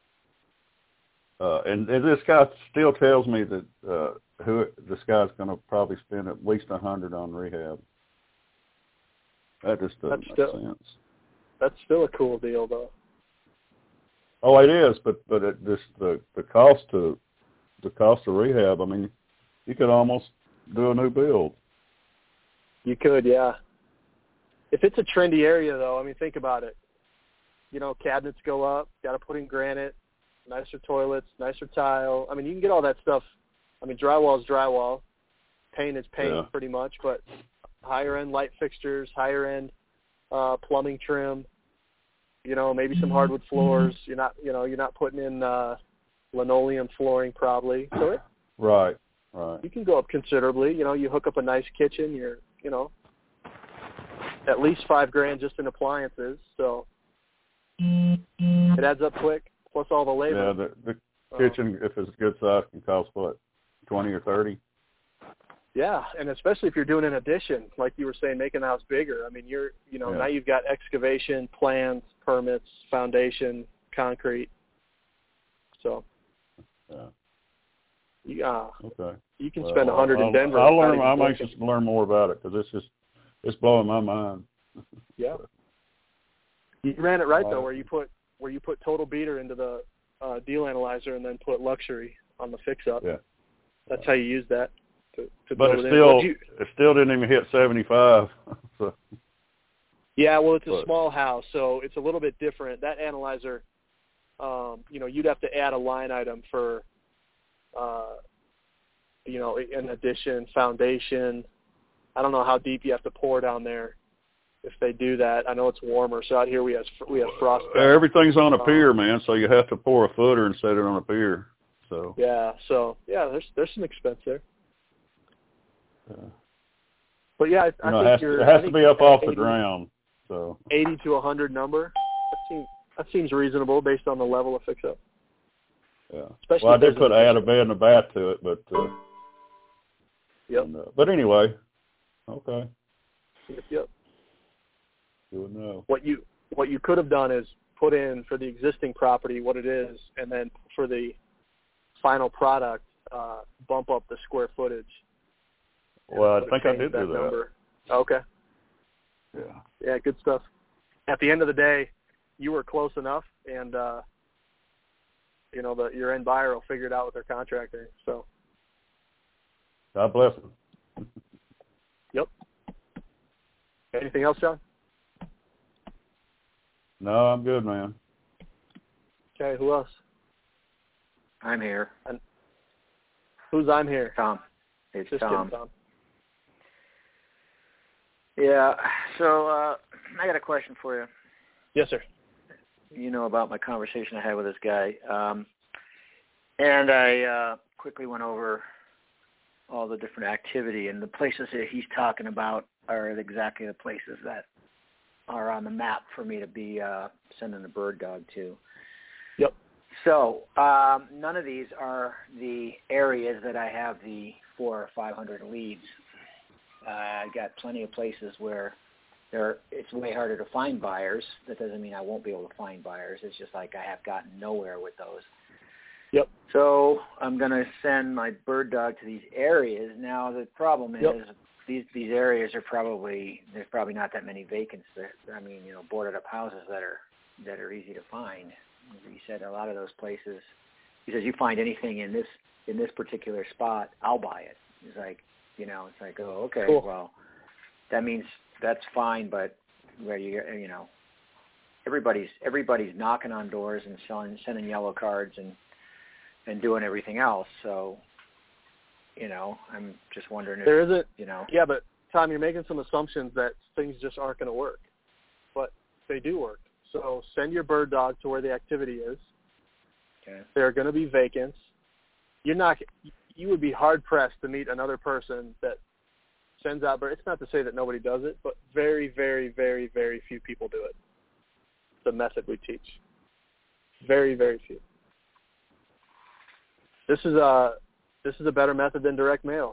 [SPEAKER 5] and this guy still tells me that this guy's going to probably spend at least $100 on rehab. That just doesn't make sense.
[SPEAKER 1] That's still a cool deal, though.
[SPEAKER 5] Oh, it is, but it just the cost of rehab. I mean, you could almost do a new build.
[SPEAKER 1] You could, yeah. If it's a trendy area, though, I mean, think about it. Cabinets go up, got to put in granite, nicer toilets, nicer tile. I mean, you can get all that stuff. I mean, drywall is drywall. Paint is paint, pretty much, but higher-end light fixtures, higher-end plumbing trim, maybe some hardwood floors. You're not putting in linoleum flooring probably. So
[SPEAKER 5] right.
[SPEAKER 1] You can go up considerably. You hook up a nice kitchen. You're, at least $5,000 just in appliances. So it adds up quick. Plus all the labor.
[SPEAKER 5] Yeah, the kitchen, if it's a good size, can cost what, $20 or $30?
[SPEAKER 1] Yeah, and especially if you're doing an addition, like you were saying, making the house bigger. I mean, now you've got excavation, plans, permits, foundation, concrete. So,
[SPEAKER 5] okay.
[SPEAKER 1] You can spend $100 in Denver.
[SPEAKER 5] I'm anxious to learn more about it because it's blowing my mind.
[SPEAKER 1] Yeah. You ran it right though, where you put total beater into the deal analyzer and then put luxury on the fix up.
[SPEAKER 5] Yeah.
[SPEAKER 1] That's how you use that.
[SPEAKER 5] But it still didn't even hit 75. So.
[SPEAKER 1] Yeah, well, it's a small house, so it's a little bit different. That analyzer, you'd have to add a line item for, an addition, foundation. I don't know how deep you have to pour down there if they do that. I know it's warmer, so out here we have frost.
[SPEAKER 5] Everything's on a pier, man, so you have to pour a footer and set it on a pier. So there's some expense there. But yeah, I think it has to be up off the ground. So
[SPEAKER 1] 80 to 100 number. That seems reasonable based on the level of fix up.
[SPEAKER 5] Yeah.
[SPEAKER 1] Especially
[SPEAKER 5] I did add a bed and a bath to it, but
[SPEAKER 1] yep.
[SPEAKER 5] But anyway, okay.
[SPEAKER 1] Yep.
[SPEAKER 5] Good enough.
[SPEAKER 1] What you could have done is put in for the existing property what it is, and then for the final product, bump up the square footage.
[SPEAKER 5] Well, I think I did do that.
[SPEAKER 1] Number. Okay.
[SPEAKER 5] Yeah.
[SPEAKER 1] Yeah, good stuff. At the end of the day, you were close enough, and your end buyer will figure it out with their contractor. So.
[SPEAKER 5] God bless them.
[SPEAKER 1] Yep. Anything else, John?
[SPEAKER 5] No, I'm good, man.
[SPEAKER 1] Okay, who else?
[SPEAKER 7] I'm here.
[SPEAKER 1] Who's I'm here?
[SPEAKER 7] Tom. It's
[SPEAKER 1] Just
[SPEAKER 7] Tom.
[SPEAKER 1] kidding, Tom.
[SPEAKER 7] Yeah, so I got a question for you.
[SPEAKER 1] Yes, sir.
[SPEAKER 7] You know about my conversation I had with this guy. And I quickly went over all the different activity, and the places that he's talking about are exactly the places that are on the map for me to be sending a bird dog to.
[SPEAKER 1] Yep.
[SPEAKER 7] So none of these are the areas that I have the 400 or 500 leads. I got plenty of places where it's way harder to find buyers. That doesn't mean I won't be able to find buyers. It's just like I have gotten nowhere with those.
[SPEAKER 1] Yep.
[SPEAKER 7] So I'm going to send my bird dog to these areas. Now the problem is these areas there's probably not that many vacants. I mean, boarded up houses that are easy to find. You said a lot of those places. He says you find anything in this particular spot, I'll buy it. He's like, it's like, oh, okay, cool. Well, that means that's fine, but where everybody's knocking on doors and sending yellow cards and doing everything else. So, I'm just wondering if
[SPEAKER 1] there isn't. Yeah, but Tom, you're making some assumptions that things just aren't going to work, but they do work. So send your bird dog to where the activity is.
[SPEAKER 7] Okay.
[SPEAKER 1] There are going to be vacants. You would be hard pressed to meet another person that sends out birds. It's not to say that nobody does it, but very, very, very, very few people do it. The method we teach. Very, very few. This is a better method than direct mail.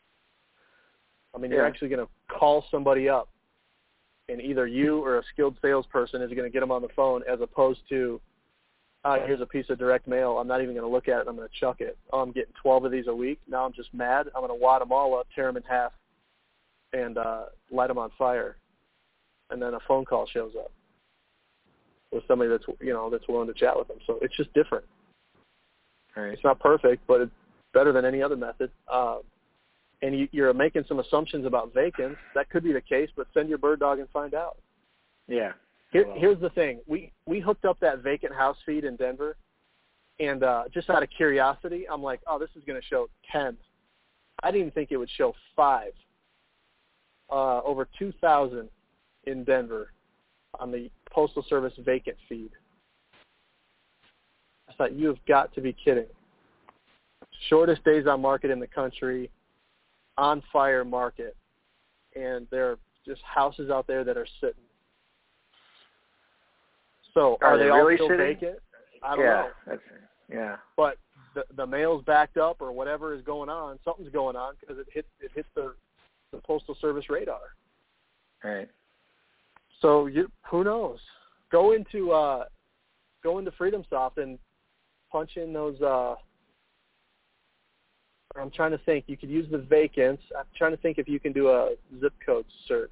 [SPEAKER 1] I mean, you're actually going to call somebody up, and either you or a skilled salesperson is going to get them on the phone, as opposed to, here's a piece of direct mail. I'm not even going to look at it. I'm going to chuck it. Oh, I'm getting 12 of these a week. Now I'm just mad. I'm going to wad them all up, tear them in half, and light them on fire. And then a phone call shows up with somebody that's willing to chat with them. So it's just different.
[SPEAKER 7] Right.
[SPEAKER 1] It's not perfect, but it's better than any other method. And you're making some assumptions about vacants. That could be the case, but send your bird dog and find out.
[SPEAKER 7] Yeah.
[SPEAKER 1] Here's the thing. We hooked up that vacant house feed in Denver, and just out of curiosity, I'm like, oh, this is going to show 10. I didn't even think it would show 5. Over 2,000 in Denver on the Postal Service vacant feed. I thought, you have got to be kidding. Shortest days on market in the country, on fire market, and there are just houses out there that are sitting. So are they all
[SPEAKER 7] really
[SPEAKER 1] still
[SPEAKER 7] sitting?
[SPEAKER 1] vacant? I don't know.
[SPEAKER 7] Yeah.
[SPEAKER 1] But the mail's backed up, or whatever is going on. Something's going on because it hits the Postal Service radar.
[SPEAKER 7] Right.
[SPEAKER 1] So who knows? Go into FreedomSoft and punch in those. I'm trying to think. You could use the vacants. I'm trying to think if you can do a zip code search.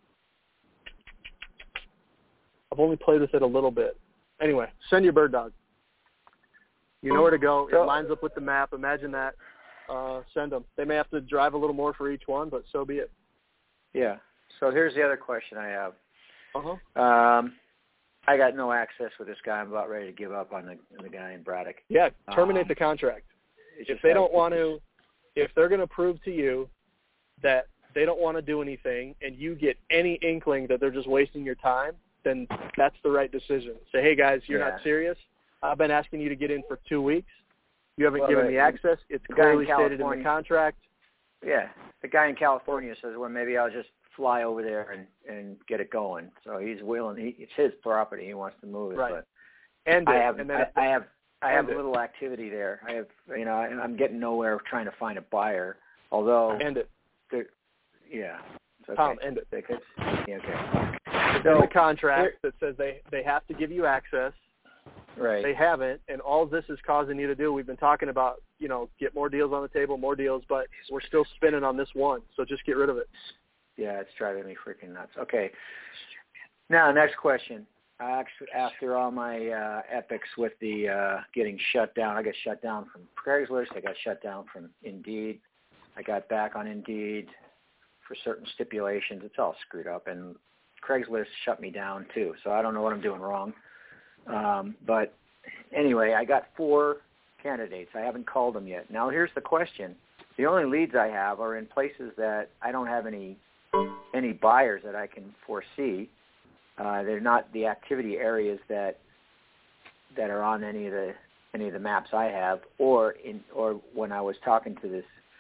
[SPEAKER 1] I've only played with it a little bit. Anyway, send your bird dog. You know where to go. It lines up with the map. Imagine that. Send them. They may have to drive a little more for each one, but so be it.
[SPEAKER 7] Yeah. So here's the other question I have.
[SPEAKER 1] Uh-huh.
[SPEAKER 7] I got no access with this guy. I'm about ready to give up on the guy in Braddock.
[SPEAKER 1] Yeah, terminate the contract. If they don't want to, if they're going to prove to you that they don't want to do anything and you get any inkling that they're just wasting your time, then that's the right decision. Say, hey, guys, you're not serious. I've been asking you to get in for 2 weeks. You haven't given me access. It's clearly stated in the contract.
[SPEAKER 7] Yeah. The guy in California says, well, maybe I'll just fly over there and get it going. So he's willing. It's his property. He wants to move it.
[SPEAKER 1] Right.
[SPEAKER 7] But I have a little activity there. I'm getting nowhere trying to find a buyer. Although
[SPEAKER 1] end it.
[SPEAKER 7] Yeah.
[SPEAKER 1] Okay. Tom, end it.
[SPEAKER 7] Okay.
[SPEAKER 1] It's in the contract that says they have to give you access.
[SPEAKER 7] Right.
[SPEAKER 1] They haven't, and all this is causing you to do, we've been talking about, get more deals on the table, more deals, but we're still spinning on this one, so just get rid of it.
[SPEAKER 7] Yeah, it's driving me freaking nuts. Okay. Now, next question. After all my epics with the getting shut down, I got shut down from Craigslist, I got shut down from Indeed, I got back on Indeed for certain stipulations. It's all screwed up, and Craigslist shut me down too, so I don't know what I'm doing wrong. But anyway, I got 4 candidates. I haven't called them yet. Now, here's the question. The only leads I have are in places that I don't have any buyers that I can foresee. They're not the activity areas that are on any of the maps I have, or when I was talking to this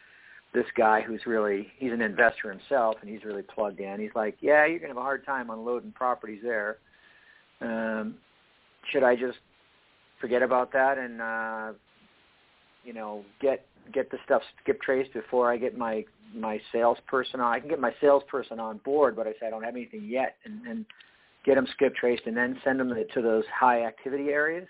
[SPEAKER 7] this guy he's an investor himself, and he's really plugged in. He's like, yeah, you're going to have a hard time unloading properties there. Should I just forget about that and, get the stuff skip traced before I get my salesperson on? I can get my salesperson on board, but I say I don't have anything yet, and get them skip traced and then send them to those high activity areas?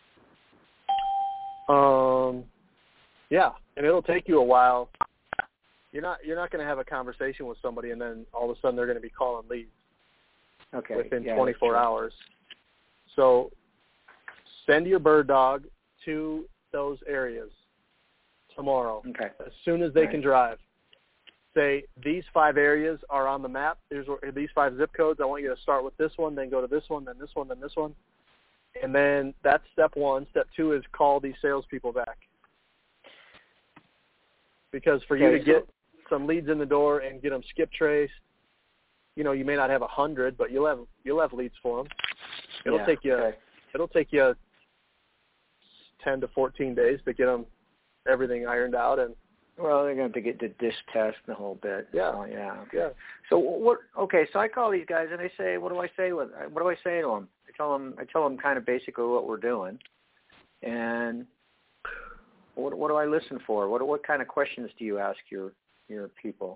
[SPEAKER 1] Yeah, and it'll take you a while. You're not going to have a conversation with somebody and then all of a sudden they're going to be calling leads.
[SPEAKER 7] Okay.
[SPEAKER 1] Within 24 hours. So send your bird dog to those areas tomorrow.
[SPEAKER 7] Okay.
[SPEAKER 1] As soon as they can drive. Say, these 5 areas are on the map. Here's these 5 zip codes. I want you to start with this one, then go to this one, then this one, then this one. And then that's step 1. Step 2 is call these salespeople back. Because for you to get some leads in the door and get them skip traced, you may not have 100, but you'll have leads for them. It'll take you 10 to 14 days to get them everything ironed out. And
[SPEAKER 7] well, they're going to get the disc test the whole bit.
[SPEAKER 1] Yeah.
[SPEAKER 7] So, yeah. Okay.
[SPEAKER 1] Yeah.
[SPEAKER 7] So what? Okay. So I call these guys and they say, what do I say to them? I tell them kind of basically what we're doing, and what do I listen for? What kind of questions do you ask your people?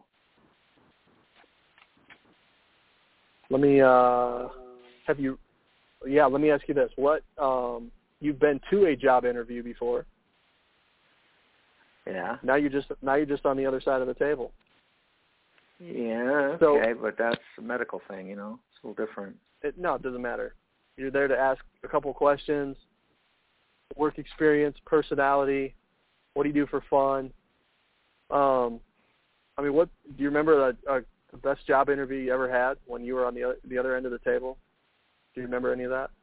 [SPEAKER 1] Let me let me ask you this. What you've been to a job interview before.
[SPEAKER 7] Yeah.
[SPEAKER 1] Now you're just on the other side of the table.
[SPEAKER 7] Yeah, okay, but that's a medical thing, It's a little different.
[SPEAKER 1] It doesn't matter. You're there to ask a couple questions, work experience, personality, what do you do for fun? What do you remember the best job interview you ever had when you were on the other end of the table? Do you remember any of that?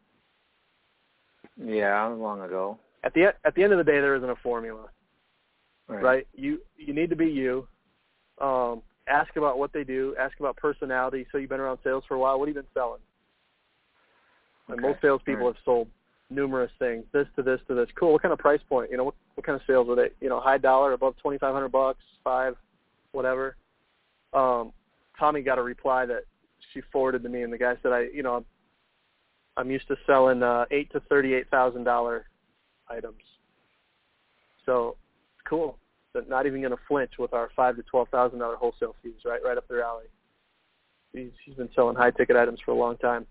[SPEAKER 7] Yeah, long ago.
[SPEAKER 1] At the end of the day, there isn't a formula,
[SPEAKER 7] right?
[SPEAKER 1] You need to be you. Ask about what they do. Ask about personality. So you've been around sales for a while. What have you been selling? And most salespeople have sold numerous things, this to this to this. Cool. What kind of price point? What kind of sales were they? High dollar, above $2,500, $5, whatever. Tommy got a reply that she forwarded to me, and the guy said, I'm used to selling $8,000 to $38,000 items. So it's cool. But not even going to flinch with our $5,000 to $12,000 wholesale fees, right up their alley. She's been selling high ticket items for a long time.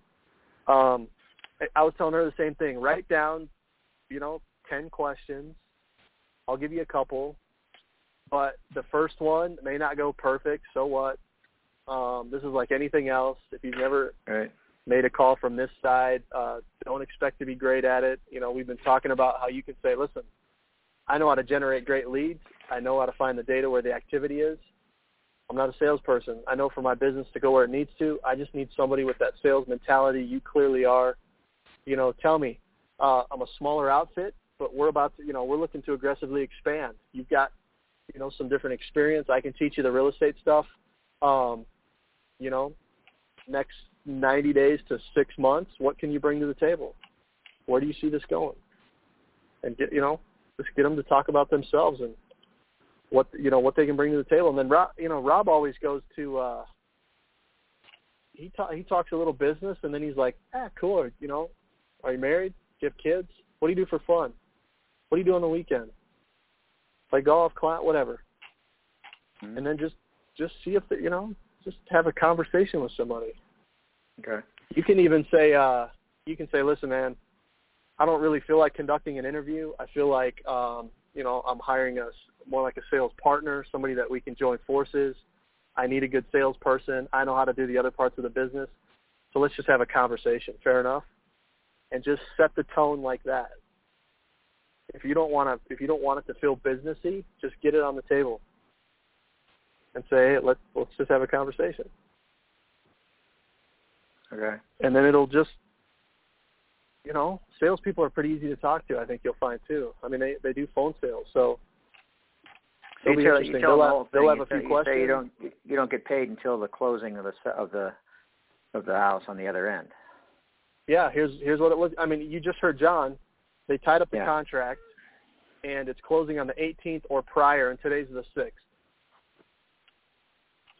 [SPEAKER 1] I was telling her the same thing. Write down, 10 questions. I'll give you a couple, but the first one may not go perfect. So what? This is like anything else. If you've never made a call from this side, don't expect to be great at it. We've been talking about how you can say, listen, I know how to generate great leads. I know how to find the data where the activity is. I'm not a salesperson. I know for my business to go where it needs to, I just need somebody with that sales mentality. You clearly are. Tell me, I'm a smaller outfit, but we're about to, we're looking to aggressively expand. You've got, some different experience. I can teach you the real estate stuff. Next 90 days to 6 months, what can you bring to the table? Where do you see this going? And just get them to talk about themselves and what they can bring to the table. And then Rob always goes to he talks a little business, and then he's like, cool. Are you married? Do you have kids? What do you do for fun? What do you do on the weekend? Play golf, whatever. Mm-hmm. And then just see if just have a conversation with somebody.
[SPEAKER 7] Okay.
[SPEAKER 1] You can even say, listen, man, I don't really feel like conducting an interview. I feel like, I'm hiring more like a sales partner, somebody that we can join forces. I need a good salesperson. I know how to do the other parts of the business. So let's just have a conversation. Fair enough? And just set the tone like that. If you don't want it to feel businessy, just get it on the table and say, hey, let's just have a conversation.
[SPEAKER 7] Okay.
[SPEAKER 1] And then it'll just, salespeople are pretty easy to talk to. I think you'll find too. I mean, they do phone sales, so it'll be interesting. They'll have a few questions.
[SPEAKER 7] You don't get paid until the closing of the house on the other end.
[SPEAKER 1] Yeah, here's what it was. I mean, you just heard John. They tied up the contract, and it's closing on the 18th or prior, and today's the 6th.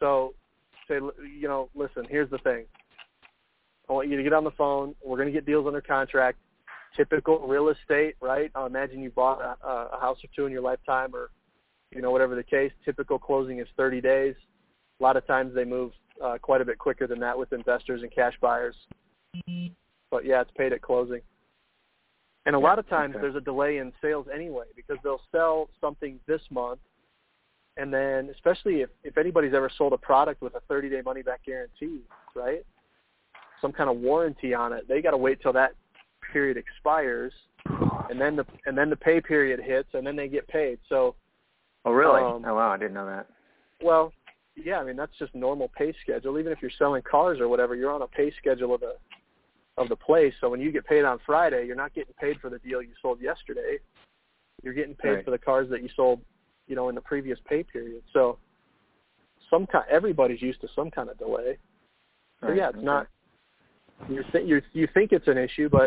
[SPEAKER 1] So say, listen, here's the thing. I want you to get on the phone. We're going to get deals under contract. Typical real estate, right? I imagine you bought a house or two in your lifetime, or whatever the case. Typical closing is 30 days. A lot of times they move quite a bit quicker than that with investors and cash buyers. But yeah, it's paid at closing. And a lot of times there's a delay in sales anyway, because they'll sell something this month, and then especially if anybody's ever sold a product with a 30-day money-back guarantee, right? Some kind of warranty on it, they got to wait till that period expires, and then the pay period hits, and then they get paid. So.
[SPEAKER 7] Oh really? Oh wow, I didn't know that.
[SPEAKER 1] Well, yeah, I mean that's just normal pay schedule. Even if you're selling cars or whatever, you're on a pay schedule of the place. So when you get paid on Friday, you're not getting paid for the deal you sold yesterday. You're getting paid for the cars that you sold, in the previous pay period. So everybody's used to some kind of delay. So yeah, it's not. You think it's an issue, but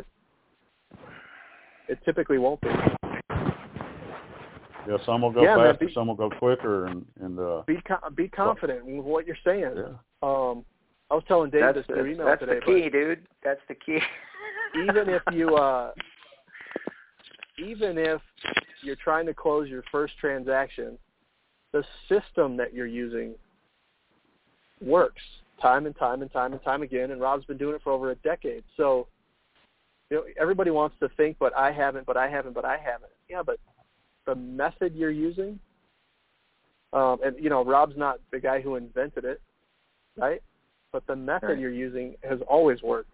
[SPEAKER 1] it typically won't be.
[SPEAKER 5] Yeah, some will go faster, some will go quicker, and
[SPEAKER 1] be confident in what you're saying. Yeah. I was telling Dave this through email
[SPEAKER 7] today.
[SPEAKER 1] That's
[SPEAKER 7] the key, dude. That's the key.
[SPEAKER 1] even if you're trying to close your first transaction, the system that you're using works time and time and time and time again, and Rob's been doing it for over a decade. So, everybody wants to think, but I haven't. Yeah, but the method you're using, and Rob's not the guy who invented it, right? But the method you're using has always worked.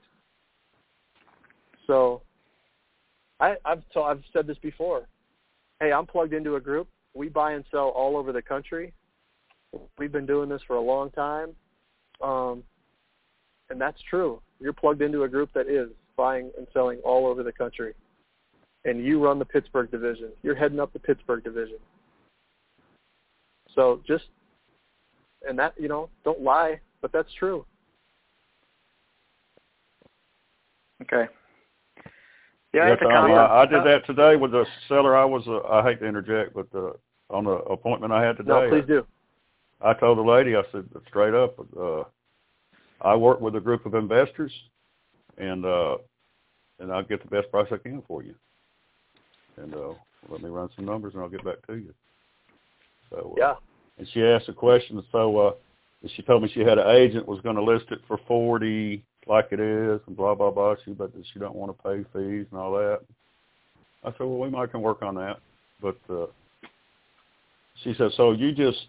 [SPEAKER 1] So I've said this before. Hey, I'm plugged into a group. We buy and sell all over the country. We've been doing this for a long time, and that's true. You're plugged into a group that is buying and selling all over the country, and you run the Pittsburgh division. You're heading up the Pittsburgh division. So don't lie, but that's true.
[SPEAKER 7] Okay.
[SPEAKER 5] Yeah, Tom, I did that today with the seller. I hate to interject, but on the appointment I had today.
[SPEAKER 1] No, please do.
[SPEAKER 5] I told the lady, I said straight up, I work with a group of investors, and I'll get the best price I can for you. And let me run some numbers, and I'll get back to you. So
[SPEAKER 1] yeah.
[SPEAKER 5] And she asked a question. So she told me she had an agent was going to list it for 40, like it is, and blah blah blah. But she don't want to pay fees and all that. I said, well, we might can work on that. But she said, so you just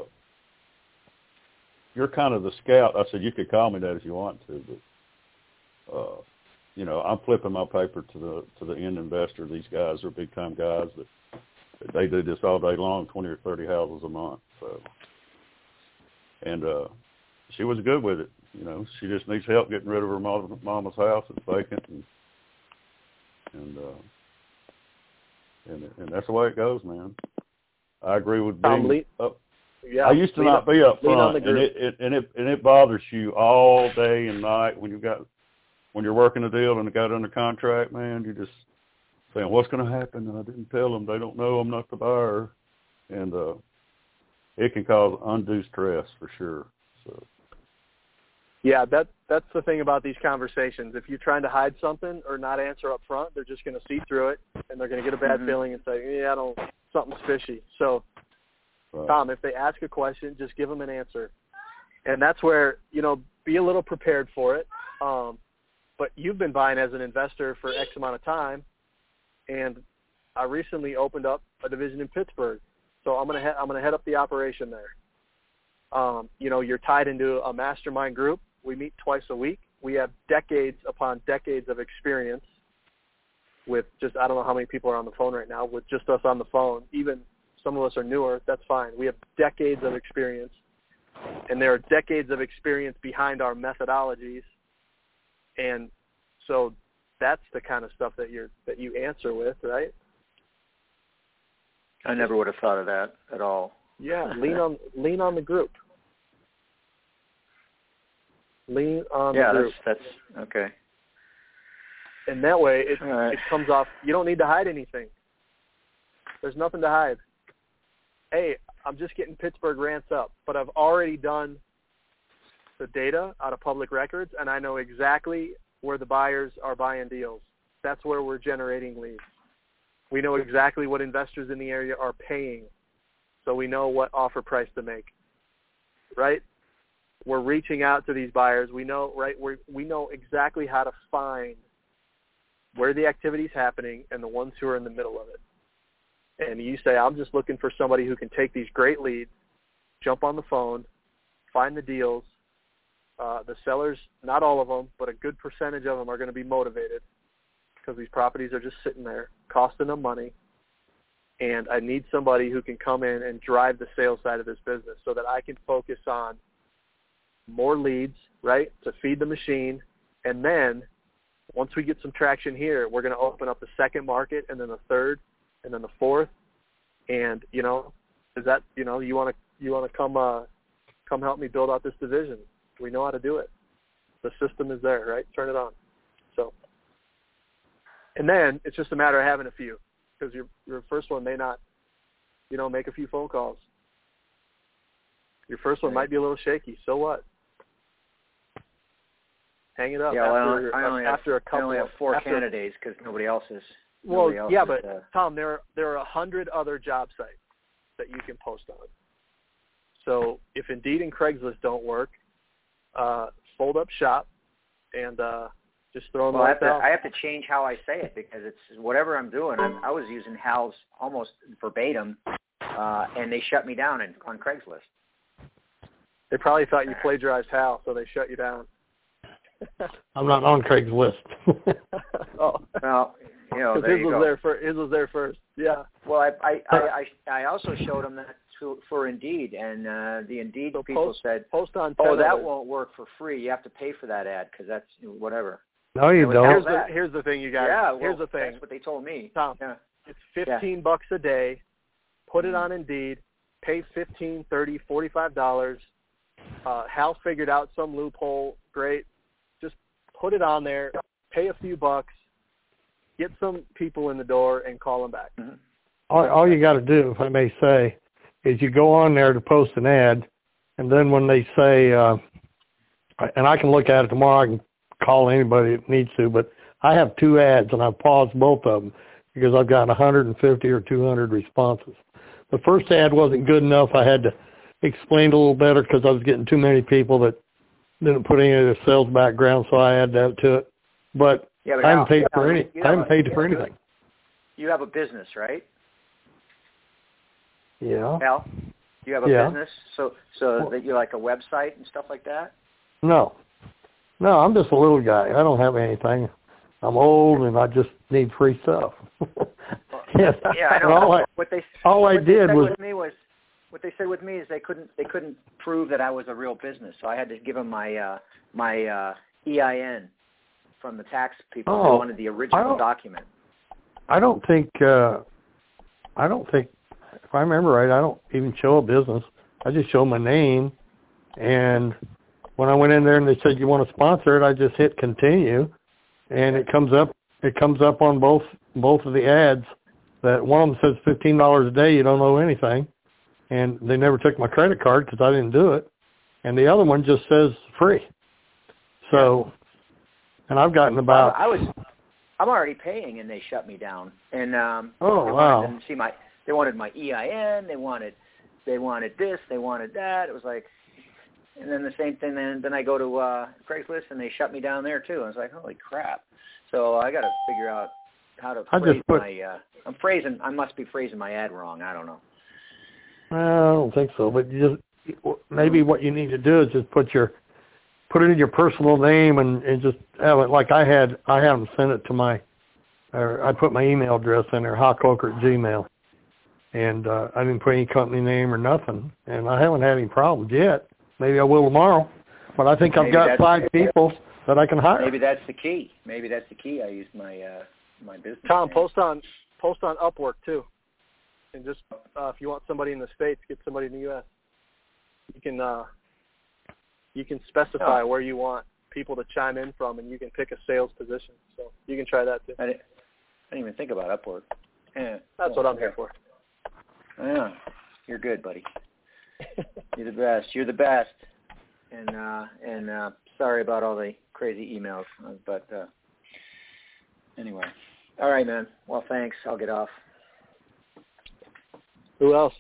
[SPEAKER 5] you're kind of the scout. I said, you could call me that if you want to, but I'm flipping my paper to the end investor. These guys are big time guys that they do this all day long, 20 or 30 houses a month. So, and she was good with it. She just needs help getting rid of her mama's house. It's vacant, and that's the way it goes, man. I agree with being up.
[SPEAKER 1] Yeah,
[SPEAKER 5] I used to not be up front, and it bothers you all day and night when you're working a deal and it got under contract, man. You're just saying, what's going to happen? And I didn't tell them. They don't know I'm not the buyer, and it can cause undue stress for sure. So.
[SPEAKER 1] Yeah, that's the thing about these conversations. If you're trying to hide something or not answer up front, they're just going to see through it, and they're going to get a bad feeling and say, yeah, something's fishy. So, right. Tom, if they ask a question, just give them an answer. And that's where, be a little prepared for it. But you've been buying as an investor for X amount of time, and I recently opened up a division in Pittsburgh. So I'm gonna head up the operation there. You're tied into a mastermind group. We meet twice a week. We have decades upon decades of experience with I don't know how many people are on the phone right now, with just us on the phone. Even some of us are newer. That's fine. We have decades of experience, and there are decades of experience behind our methodologies. And so that's the kind of stuff that you answer with, right?
[SPEAKER 7] I never would have thought of that at all.
[SPEAKER 1] Yeah, lean on the group. Lean on the group.
[SPEAKER 7] Yeah, that's okay.
[SPEAKER 1] And that way it comes off. You don't need to hide anything. There's nothing to hide. Hey, I'm just getting Pittsburgh rants up, but I've already done the data out of public records, and I know exactly where the buyers are buying deals. That's where we're generating leads. We know exactly what investors in the area are paying, so we know what offer price to make, right? We're reaching out to these buyers. We know, right? We know exactly how to find where the activity is happening and the ones who are in the middle of it. And you say, I'm just looking for somebody who can take these great leads, jump on the phone, find the deals. The sellers, not all of them, but a good percentage of them are going to be motivated because these properties are just sitting there costing them money. And I need somebody who can come in and drive the sales side of this business so that I can focus on more leads, right, to feed the machine. And then once we get some traction here, we're going to open up the second market and then the third and then the fourth. And, you know, is that, you know, you want to come help me build out this division. We know how to do it. The system is there, right? Turn it on. So, and then it's just a matter of having a few, because your first one may not, you know, make a few phone calls. Your first one might be a little shaky. So what? Hang it up.
[SPEAKER 7] Yeah, I only have four
[SPEAKER 1] after,
[SPEAKER 7] candidates because nobody else is.
[SPEAKER 1] Well, yeah, but Tom, there are 100 other job sites that you can post on. So if Indeed and Craigslist don't work, fold up shop and just throw them out.
[SPEAKER 7] I have to change how I say it because it's whatever I'm doing. I was using Hal's almost verbatim, and they shut me down on Craigslist.
[SPEAKER 1] They probably thought you plagiarized Hal, so they shut you down.
[SPEAKER 4] I'm not on Craigslist.
[SPEAKER 1] Oh,
[SPEAKER 7] well, you know, there
[SPEAKER 1] his
[SPEAKER 7] you
[SPEAKER 1] was
[SPEAKER 7] go.
[SPEAKER 1] His was there first. Yeah.
[SPEAKER 7] Well, I also showed them that for Indeed, and the Indeed people said,
[SPEAKER 1] post on.
[SPEAKER 7] "Oh, that won't work for free. You have to pay for that ad because that's whatever."
[SPEAKER 4] No, you don't.
[SPEAKER 1] Here's the thing, you guys.
[SPEAKER 7] Yeah, well,
[SPEAKER 1] here's the thing.
[SPEAKER 7] That's what they told me.
[SPEAKER 1] Tom,
[SPEAKER 7] yeah.
[SPEAKER 1] It's $15 a day. Put it on Indeed. Pay $15, $30, $45. Hal figured out some loophole. Great. Just put it on there. Pay a few bucks. Get some people in the door and call them back.
[SPEAKER 7] Mm-hmm.
[SPEAKER 4] All you got to do, if I may say, is you go on there to post an ad, and then when they say, and I can look at it tomorrow, I can call anybody that needs to, but I have two ads, and I've paused both of them because I've got 150 or 200 responses. The first ad wasn't good enough. I had to explain it a little better because I was getting too many people that didn't put any of their sales background, so I added that to it. But I haven't paid for anything.
[SPEAKER 7] You have a business, right?
[SPEAKER 4] Yeah.
[SPEAKER 7] Hal, you have a business, so that you like a website and stuff like that?
[SPEAKER 4] No, I'm just a little guy. I don't have anything. I'm old and I just need free stuff.
[SPEAKER 7] Yeah, I know. What they said with me is they couldn't prove that I was a real business, so I had to give them my EIN from the tax people. They wanted the original document.
[SPEAKER 4] I don't think. If I remember right, I don't even show a business. I just show my name, and when I went in there and they said you want to sponsor it, I just hit continue, and it comes up. It comes up on both of the ads that one of them says $15 a day. You don't owe anything, and they never took my credit card because I didn't do it, and the other one just says free. So, and I've gotten about.
[SPEAKER 7] I'm already paying, and they shut me down. And They wanted my EIN. They wanted this. They wanted that. It was like, and then the same thing. Then I go to Craigslist, and they shut me down there too. I was like, holy crap! So I got to figure out how to phrase I must be phrasing my ad wrong. I don't know.
[SPEAKER 4] I don't think so. But maybe what you need to do is just put it in your personal name and just have it like I had them send it to I put my email address in there, hawcoker@gmail. And I didn't put any company name or nothing, and I haven't had any problems yet. Maybe I will tomorrow, but I think I've got 5 people that I can hire.
[SPEAKER 7] Maybe that's the key. I used my business.
[SPEAKER 1] Tom,
[SPEAKER 7] name.
[SPEAKER 1] post on Upwork too, and just if you want somebody in the States, get somebody in the U.S. You can specify where you want people to chime in from, and you can pick a sales position. So you can try that too.
[SPEAKER 7] I didn't even think about Upwork. Yeah,
[SPEAKER 1] that's what I'm here for.
[SPEAKER 7] Yeah. You're good, buddy. You're the best. You're the best. And sorry about all the crazy emails, but anyway. All right, man. Well, thanks. I'll get off.
[SPEAKER 1] Who else?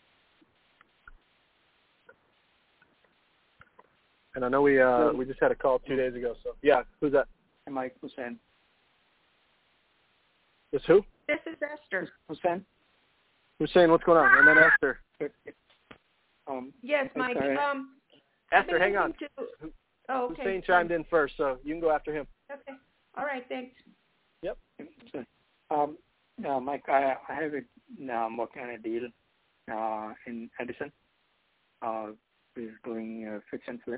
[SPEAKER 1] And I know we just had a call 2 days ago. So yeah, who's that?
[SPEAKER 8] Mike Hussain.
[SPEAKER 1] This who?
[SPEAKER 3] This is Esther.
[SPEAKER 8] Hussain.
[SPEAKER 1] Hussain, what's going on? And then Esther.
[SPEAKER 3] Yes, Mike.
[SPEAKER 1] Esther, hang on.
[SPEAKER 3] Oh, okay.
[SPEAKER 1] Hussain chimed in first, so you can go after him.
[SPEAKER 3] Okay. All right. Thanks.
[SPEAKER 1] Yep.
[SPEAKER 8] Mike, I have I'm working on a deal in Edison. We're doing fix and flip.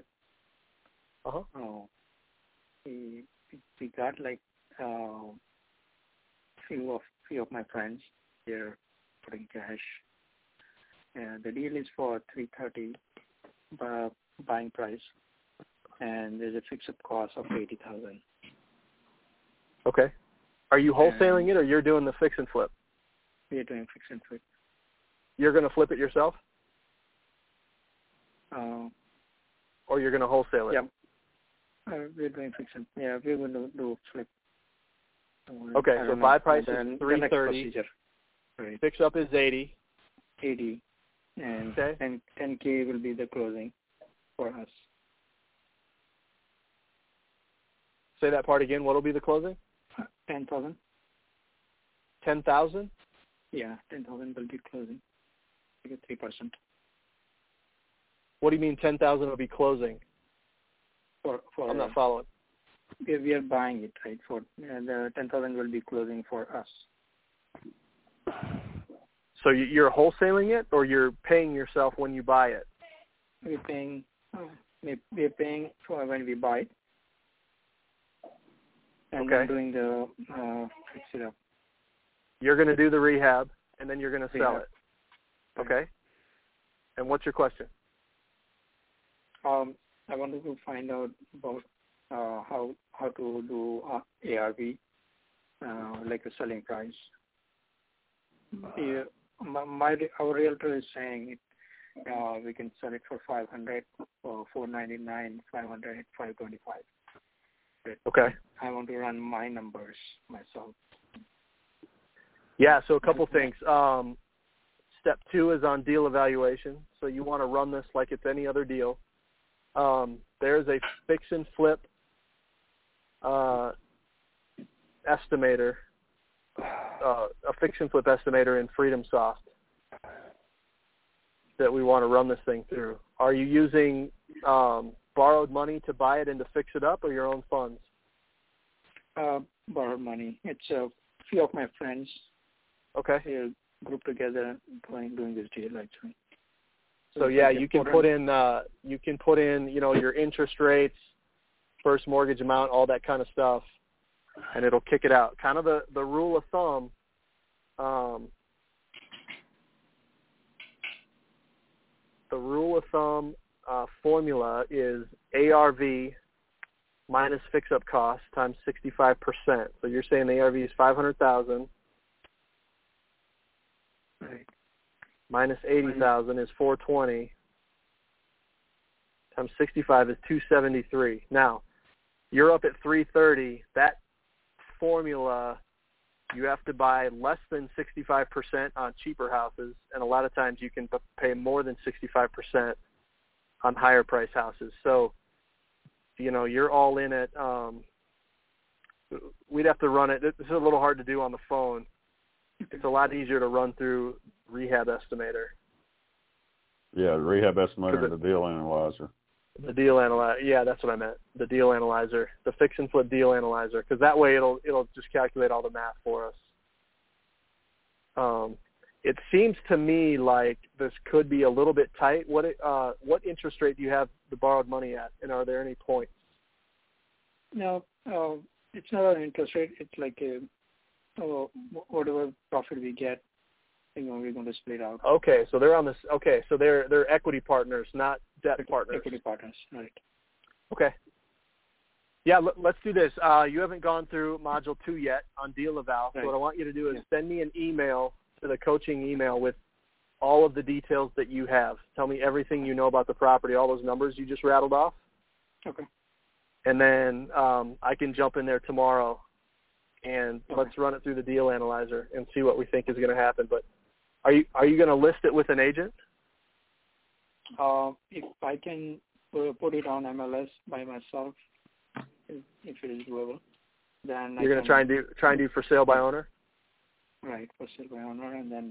[SPEAKER 8] We got like few of my friends. They're putting cash. The deal is for $330 buying price, and there's a fixed cost of $80,000.
[SPEAKER 1] Okay. Are you wholesaling it, or you're doing the fix and flip?
[SPEAKER 8] We are doing fix and flip.
[SPEAKER 1] You're going to flip it yourself? Or you're going to wholesale it?
[SPEAKER 8] Yeah. We're doing fix and we're going to do flip.
[SPEAKER 1] Okay, so buy price is $330.
[SPEAKER 8] Right.
[SPEAKER 1] Fix up is $80.
[SPEAKER 8] And
[SPEAKER 1] okay.
[SPEAKER 8] 10K will be the closing for us.
[SPEAKER 1] Say that part again. What will be the closing?
[SPEAKER 8] 10,000.
[SPEAKER 1] 10,000?
[SPEAKER 8] Yeah, 10,000 will be closing. We get 3%.
[SPEAKER 1] What do you mean 10,000 will be closing?
[SPEAKER 8] For
[SPEAKER 1] I'm not following.
[SPEAKER 8] We are buying it, right? For the 10,000 will be closing for us.
[SPEAKER 1] So you're wholesaling it, or you're paying yourself when you buy it?
[SPEAKER 8] We're paying. We're paying for when we buy it. And
[SPEAKER 1] okay.
[SPEAKER 8] doing the fix it up.
[SPEAKER 1] You're going to do the rehab, and then you're going to sell it. Okay. And what's your question?
[SPEAKER 8] I wanted to find out about how to do ARV, like a selling price. Our realtor is saying we can sell it for $500, for $499, $500, $525.
[SPEAKER 1] Okay.
[SPEAKER 8] I want to run my numbers myself.
[SPEAKER 1] Yeah, so a couple things. Step 2 is on deal evaluation. So you want to run this like it's any other deal. There's a fix and flip estimator, a fix and flip estimator in FreedomSoft that we want to run this thing through. Are you using borrowed money to buy it and to fix it up, or your own funds?
[SPEAKER 8] Borrowed money. It's a few of my friends.
[SPEAKER 1] Okay.
[SPEAKER 8] They're grouped together doing this deal actually.
[SPEAKER 1] So yeah, you can put in your interest rates, first mortgage amount, all that kind of stuff, and it'll kick it out. Kind of the rule of thumb. The rule of thumb formula is ARV minus fix-up cost times 65%. So you're saying the ARV is $500,000.
[SPEAKER 8] Right.
[SPEAKER 1] Minus 80,000 is 420. Times 65 is 273. Now, you're up at 330. That formula, you have to buy less than 65% on cheaper houses, and a lot of times you can pay more than 65% on higher price houses. So, you're all in at. We'd have to run it. This is a little hard to do on the phone. It's a lot easier to run through Rehab Estimator.
[SPEAKER 5] Yeah, the Rehab Estimator and the Deal Analyzer.
[SPEAKER 1] The Deal Analyzer. Yeah, that's what I meant. The Deal Analyzer, the Fix and Flip Deal Analyzer, because that way it'll just calculate all the math for us. It seems to me like this could be a little bit tight. What interest rate do you have the borrowed money at, and are there any points?
[SPEAKER 8] No, it's not an interest rate. It's like whatever profit we get, we're going to split out.
[SPEAKER 1] Okay, so they're on this. Okay, so they're equity partners, not debt partners.
[SPEAKER 8] Equity partners, right?
[SPEAKER 1] Okay. Yeah, let's do this. You haven't gone through Module 2 yet on Deal Eval. Right. So what I want you to do is send me an email to the coaching email with all of the details that you have. Tell me everything you know about the property, all those numbers you just rattled off.
[SPEAKER 8] Okay.
[SPEAKER 1] And then I can jump in there tomorrow and let's run it through the deal analyzer and see what we think is going to happen. But are you going to list it with an agent?
[SPEAKER 8] If I can put it on MLS by myself, if it is doable, then
[SPEAKER 1] you're going to try and do for sale by owner.
[SPEAKER 8] Right, for sale by owner, and then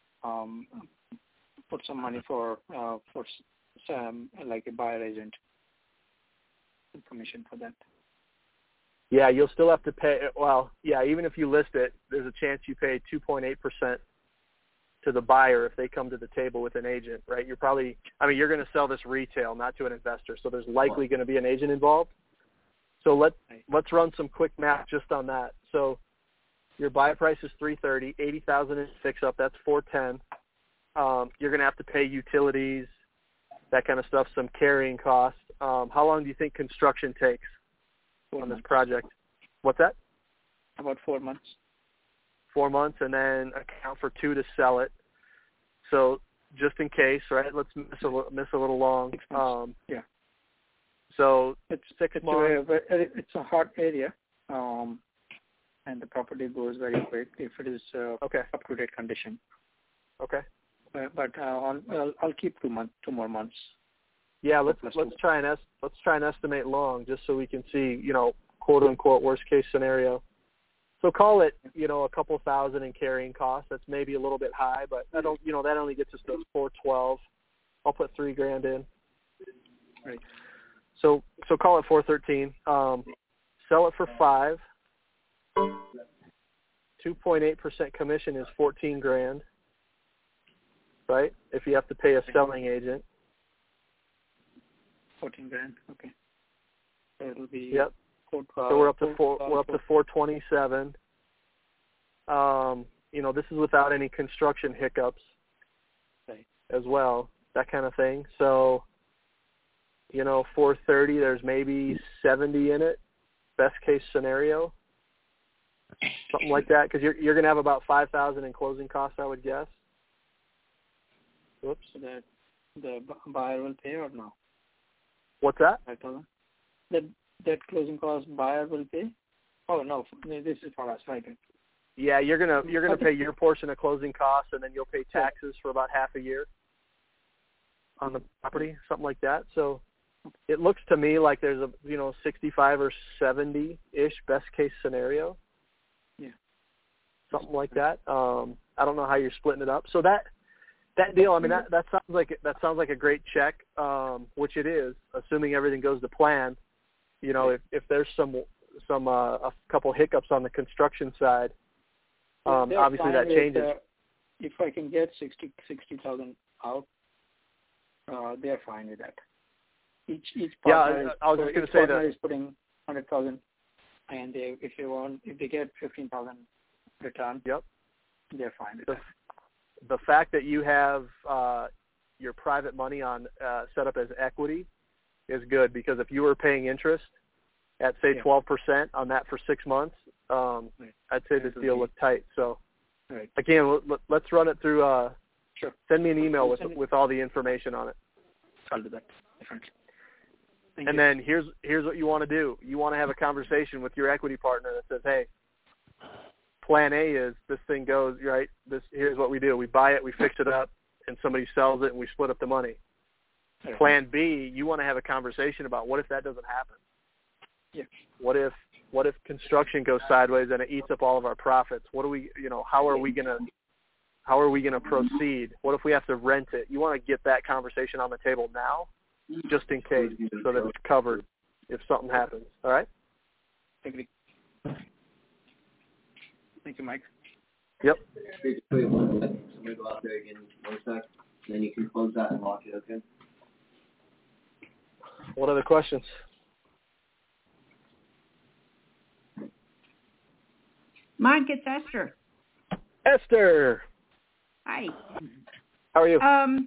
[SPEAKER 8] put some money for some like a buyer agent commission for that.
[SPEAKER 1] Yeah, you'll still have to pay. Well, yeah, even if you list it, there's a chance you pay 2.8% to the buyer if they come to the table with an agent, right? You're going to sell this retail, not to an investor, so there's likely going to be an agent involved. So let's run some quick math just on that. So your buy price is $330, $80,000 is fix up. That's $410. You're going to have to pay utilities, that kind of stuff, some carrying costs. How long do you think construction takes on this project? What's that?
[SPEAKER 8] About 4 months.
[SPEAKER 1] 4 months, and then account for 2 to sell it. So just in case, right? Let's miss a little long.
[SPEAKER 8] 6 months. Yeah.
[SPEAKER 1] So it's 6 months.
[SPEAKER 8] It's a hot area, and the property goes very quick if it is up to date condition. Okay. But I'll keep 2 more months.
[SPEAKER 1] Yeah, let's try and estimate long, just so we can see, quote unquote worst case scenario. So call it, a couple thousand in carrying costs. That's maybe a little bit high, but that only gets us to $412. I'll put $3,000 in.
[SPEAKER 8] Right.
[SPEAKER 1] So call it $413. Sell it for $5. 2.8% commission is $14,000. Right? If you have to pay a selling agent.
[SPEAKER 8] $14,000. Okay. So it'll be.
[SPEAKER 1] Yep. So we're up to 427. This is without any construction hiccups,
[SPEAKER 8] right,
[SPEAKER 1] as well, that kind of thing. So, 430. There's maybe 70 in it, best case scenario, something like that. Because you're going to have about 5,000 in closing costs, I would guess. Whoops.
[SPEAKER 8] So that the buyer will pay or no?
[SPEAKER 1] What's that?
[SPEAKER 8] 5,000. That closing cost buyer will pay? Oh no, this is for us, right?
[SPEAKER 1] Yeah, you're gonna pay your portion of closing costs, and then you'll pay taxes for about half a year on the property, something like that. So it looks to me like there's a 65 or 70-ish best case scenario.
[SPEAKER 8] Yeah,
[SPEAKER 1] something like that. I don't know how you're splitting it up. So that deal, I mean, that sounds like a great check, which it is, assuming everything goes to plan. If there's a couple hiccups on the construction side, obviously that changes.
[SPEAKER 8] If I can get 60,000 out, they're fine with that. Each partner
[SPEAKER 1] I was just going to say that
[SPEAKER 8] is putting 100,000, and if they get 15,000 return,
[SPEAKER 1] yep,
[SPEAKER 8] they're fine with that.
[SPEAKER 1] The fact that you have your private money on set up as equity is good, because if you were paying interest at, say, 12% on that for 6 months, I'd say this deal looked tight. So, again, let's run it through.
[SPEAKER 8] Sure.
[SPEAKER 1] Send me an email with all the information on it.
[SPEAKER 8] I'll do that.
[SPEAKER 1] And then here's what you want to do. You want to have a conversation with your equity partner that says, hey, plan A is this thing goes, right, here's what we do. We buy it, we fix it up, and somebody sells it, and we split up the money.
[SPEAKER 8] Okay.
[SPEAKER 1] Plan B, you want to have a conversation about what if that doesn't happen?
[SPEAKER 8] Yeah.
[SPEAKER 1] What if construction goes sideways and it eats up all of our profits? What do we, how are we gonna proceed? What if we have to rent it? You want to get that conversation on the table now, just in case, so that it's covered if something happens. All right?
[SPEAKER 8] Agree. Thank you, Mike.
[SPEAKER 1] Yep.
[SPEAKER 9] Somebody go out there again one sec, and then you can close that and lock it, okay?
[SPEAKER 1] What other questions?
[SPEAKER 3] Mike, it's Esther.
[SPEAKER 1] Esther.
[SPEAKER 3] Hi.
[SPEAKER 1] How are you?
[SPEAKER 3] I'm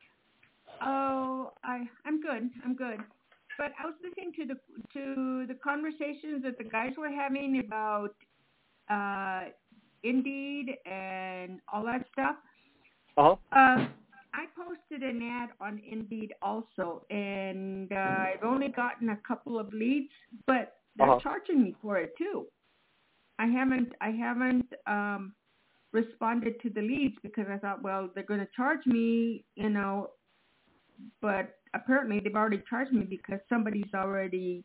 [SPEAKER 3] good. But I was listening to the conversations that the guys were having about Indeed and all that stuff. I posted an ad on Indeed also, and I've only gotten a couple of leads, but they're charging me for it too. I haven't responded to the leads because I thought, well, they're going to charge me, but apparently they've already charged me because somebody's already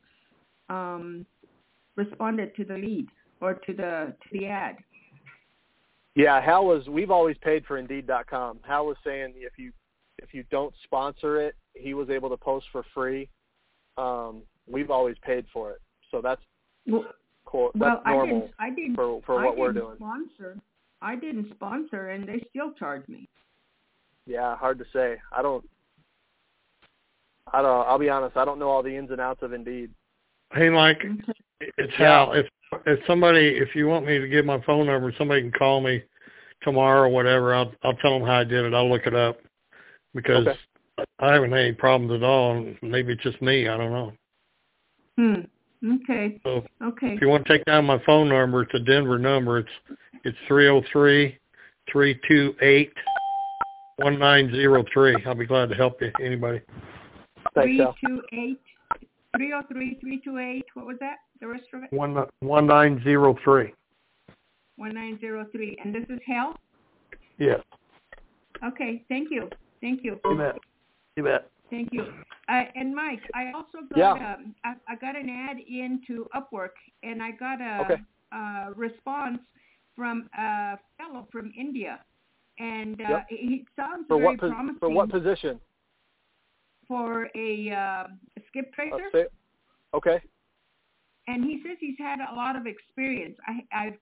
[SPEAKER 3] responded to the lead or to the ad.
[SPEAKER 1] Yeah, we've always paid for Indeed.com. Hal was saying if you don't sponsor it, he was able to post for free. We've always paid for it, so that's cool. That's normal for what we're doing.
[SPEAKER 3] I didn't sponsor, and they still charge me.
[SPEAKER 1] Yeah, hard to say. I'll be honest. I don't know all the ins and outs of Indeed.
[SPEAKER 4] Hey, Mike, it's Hal. If you want me to give my phone number, somebody can call me tomorrow or whatever. I'll tell them how I did it. I'll look it up because I haven't had any problems at all. Maybe it's just me. I don't know.
[SPEAKER 3] Okay.
[SPEAKER 4] So if you want to take down my phone number, it's a Denver number. It's 303-328-1903. I'll be glad to help you. Anybody.
[SPEAKER 3] 303-328. What was that? The rest of it?
[SPEAKER 4] 1903.
[SPEAKER 3] 1903. And this is Hal?
[SPEAKER 4] Yes.
[SPEAKER 3] Okay. Thank you.
[SPEAKER 4] You bet.
[SPEAKER 3] Thank you. And Mike, I also got I got an ad into Upwork, and I got a response from a fellow from India, and he sounds very promising.
[SPEAKER 1] For what position?
[SPEAKER 3] For a skip tracer.
[SPEAKER 1] Okay.
[SPEAKER 3] And he says he's had a lot of experience. I've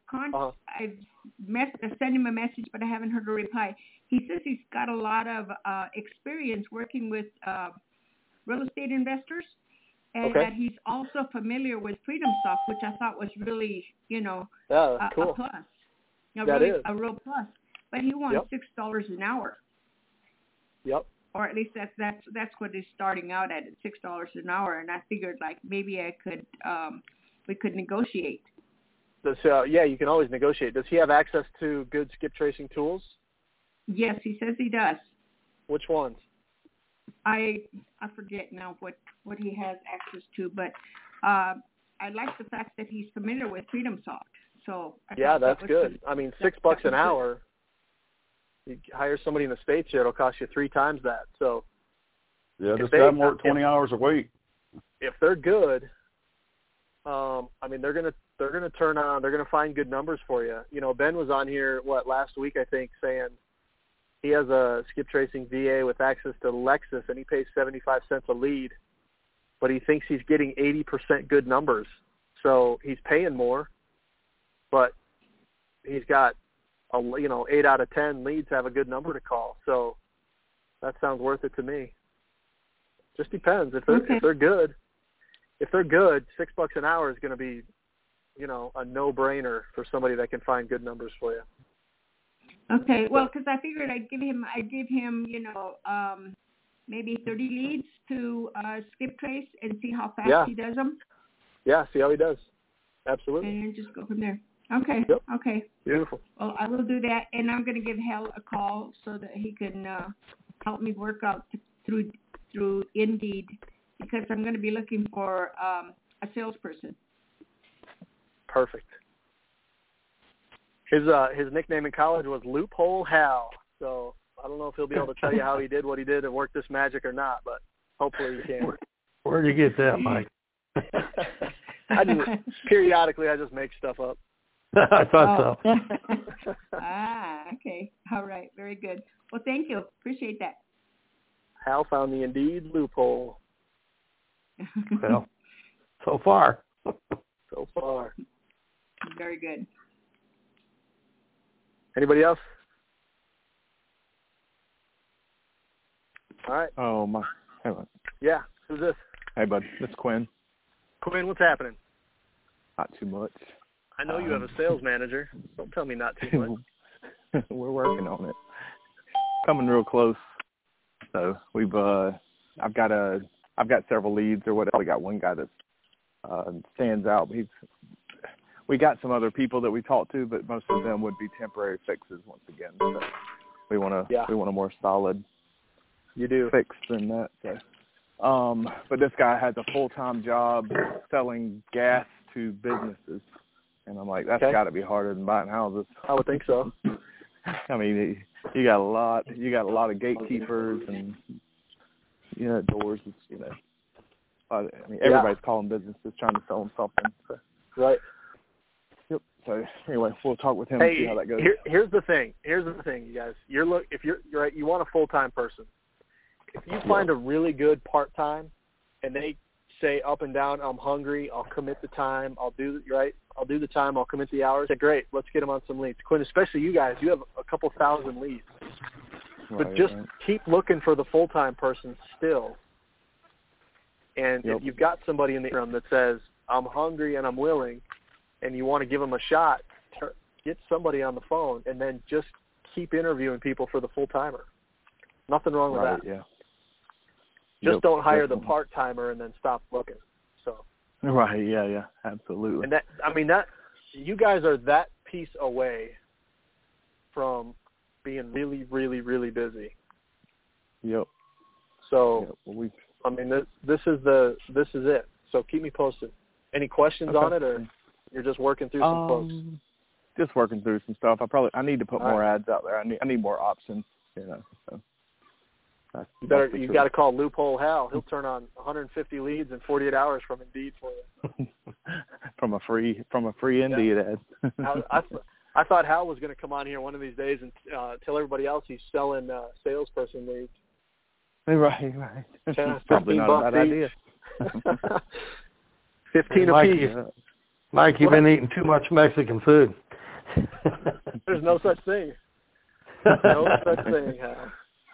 [SPEAKER 3] sent him a message, but I haven't heard a reply. He says he's got a lot of experience working with real estate investors, and that he's also familiar with FreedomSoft, which I thought was really,
[SPEAKER 1] cool.
[SPEAKER 3] a plus. A real plus. But he wants $6 an hour.
[SPEAKER 1] Yep.
[SPEAKER 3] Or at least that's what he's starting out at $6 an hour, and I figured maybe I could we could negotiate.
[SPEAKER 1] You can always negotiate. Does he have access to good skip tracing tools?
[SPEAKER 3] Yes, he says he does.
[SPEAKER 1] Which ones?
[SPEAKER 3] I forget now what he has access to, but I like the fact that he's familiar with FreedomSoft. So
[SPEAKER 1] that's good. I mean, $6 an hour. You hire somebody in the States here, it'll cost you 3 times that. So
[SPEAKER 5] this guy work 20 hours a week.
[SPEAKER 1] If they're good, they're gonna turn on. They're gonna find good numbers for you. Ben was on here last week, I think, saying he has a skip tracing VA with access to Lexus, and he pays 75 cents a lead, but he thinks he's getting 80% good numbers. So he's paying more, but he's got 8 out of 10 leads have a good number to call. So that sounds worth it to me. Just depends if they're good. If they're good, $6 an hour is going to be, a no-brainer for somebody that can find good numbers for you.
[SPEAKER 3] Okay. Well, because I figured I'd give him, maybe 30 leads to skip trace and see how fast he does them.
[SPEAKER 1] Yeah. See how he does. Absolutely.
[SPEAKER 3] And just go from there. Okay.
[SPEAKER 1] Yep.
[SPEAKER 3] Okay.
[SPEAKER 1] Beautiful.
[SPEAKER 3] Well, I will do that, and I'm going to give Hal a call so that he can help me work out through Indeed, because I'm going to be looking for a salesperson.
[SPEAKER 1] Perfect. His nickname in college was Loophole Hal. So I don't know if he'll be able to tell you how he did what he did and work this magic or not, but hopefully he can.
[SPEAKER 4] Where'd you get that, Mike?
[SPEAKER 1] Periodically I just make stuff up.
[SPEAKER 4] I thought so.
[SPEAKER 3] Okay. All right. Very good. Well, thank you. Appreciate that.
[SPEAKER 1] Hal found the Indeed loophole.
[SPEAKER 4] Well, so far.
[SPEAKER 1] So far.
[SPEAKER 3] Very good.
[SPEAKER 1] Anybody else? All right.
[SPEAKER 10] Oh, my. Hey, bud.
[SPEAKER 1] Yeah. Who's this?
[SPEAKER 10] Hey, bud. It's Quinn.
[SPEAKER 1] Quinn, what's happening?
[SPEAKER 10] Not too much.
[SPEAKER 1] I know you have a sales manager. Don't tell me not too much.
[SPEAKER 10] We're working on it. Coming real close. So we've I've got several leads or whatever. We got one guy that stands out. We got some other people that we talked to, but most of them would be temporary fixes once again. So We want a more solid fix than that. So. But this guy has a full-time job selling gas to businesses, and I'm like, that's got to be harder than buying houses.
[SPEAKER 1] I would think so.
[SPEAKER 10] I mean, you got a lot of gatekeepers and doors. It's, I mean, everybody's calling businesses trying to sell them something. So.
[SPEAKER 1] Right.
[SPEAKER 10] Yep. So anyway, we'll talk with him
[SPEAKER 1] and
[SPEAKER 10] see how that goes.
[SPEAKER 1] Here's the thing, you guys. If you're right, you want a full-time person. If you find a really good part-time, and they say up and down, I'm hungry, I'll commit the time, I'll do the time, I'll commit the hours. Say, great, let's get them on some leads. Quinn, especially you guys, you have a couple thousand leads. But just keep looking for the full-time person still. And if you've got somebody in the room that says, I'm hungry and I'm willing, and you want to give them a shot, get somebody on the phone, and then just keep interviewing people for the full-timer. Nothing wrong with that.
[SPEAKER 10] Yeah.
[SPEAKER 1] Just don't hire the part-timer and then stop looking. So.
[SPEAKER 10] Right, yeah, absolutely.
[SPEAKER 1] And that you guys are that piece away from being really, really, really busy.
[SPEAKER 10] Yep.
[SPEAKER 1] So, I mean, this is it. So keep me posted. Any questions on it, or you're just working through some folks?
[SPEAKER 10] Just working through some stuff. I need to put more ads out there. I need more options. So.
[SPEAKER 1] You got to call Loophole Hal. He'll turn on 150 leads in 48 hours from Indeed for you.
[SPEAKER 10] from a free Indeed ad.
[SPEAKER 1] I thought Hal was going to come on here one of these days and tell everybody else he's selling salesperson leads.
[SPEAKER 10] Right. Probably not a bad idea.
[SPEAKER 1] 15 apiece.
[SPEAKER 4] Mike, you've been eating too much Mexican food.
[SPEAKER 1] There's no such thing. No such thing, Hal.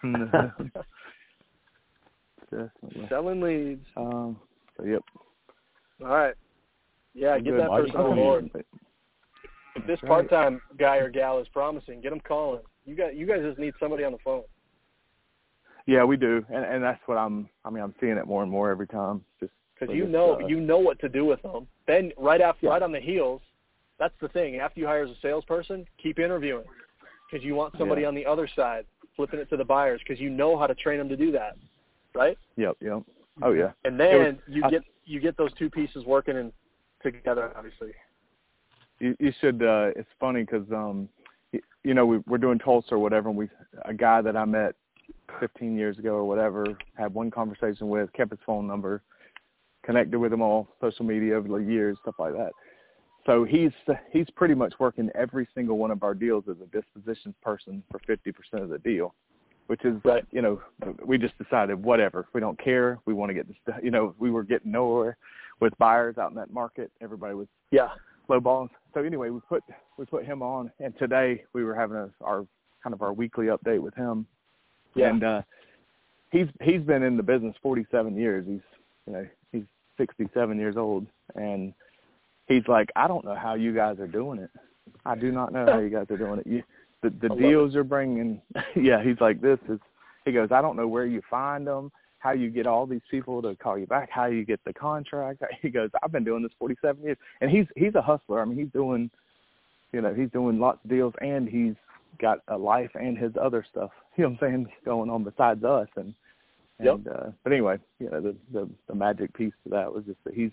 [SPEAKER 10] Definitely.
[SPEAKER 1] Selling leads.
[SPEAKER 10] Yep.
[SPEAKER 1] All right. Yeah, get that person on board. If this part-time guy or gal is promising, get them calling. You guys just need somebody on the phone.
[SPEAKER 10] Yeah, we do, and that's what I'm seeing it more and more every time. Just
[SPEAKER 1] because you know what to do with them. Then right on the heels, that's the thing. After you hire as a salesperson, keep interviewing because you want somebody on the other side flipping it to the buyers because you know how to train them to do that, right?
[SPEAKER 10] Yep. Oh yeah.
[SPEAKER 1] And then you get those two pieces working together, obviously.
[SPEAKER 10] You should. It's funny because we're doing Tulsa or whatever, and a guy that I met 15 years ago or whatever had one conversation with, kept his phone number, connected with him all social media over the years, stuff like that. So he's pretty much working every single one of our deals as a dispositions person for 50% of the deal, which is, we just decided whatever. We don't care. We want to get this, we were getting nowhere with buyers out in that market. Everybody was low balling. So anyway, we put him on, and today we were having our weekly update with him. Yeah. And he's been in the business 47 years. He's 67 years old, and he's like, I don't know how you guys are doing it. I do not know how you guys are doing it. The deals you're bringing, he's like, he goes, I don't know where you find them, how you get all these people to call you back, how you get the contract. He goes, I've been doing this 47 years. And he's a hustler. I mean, he's doing lots of deals, and he's got a life and his other stuff, what I'm saying, going on besides us. But anyway, the magic piece to that was just that he's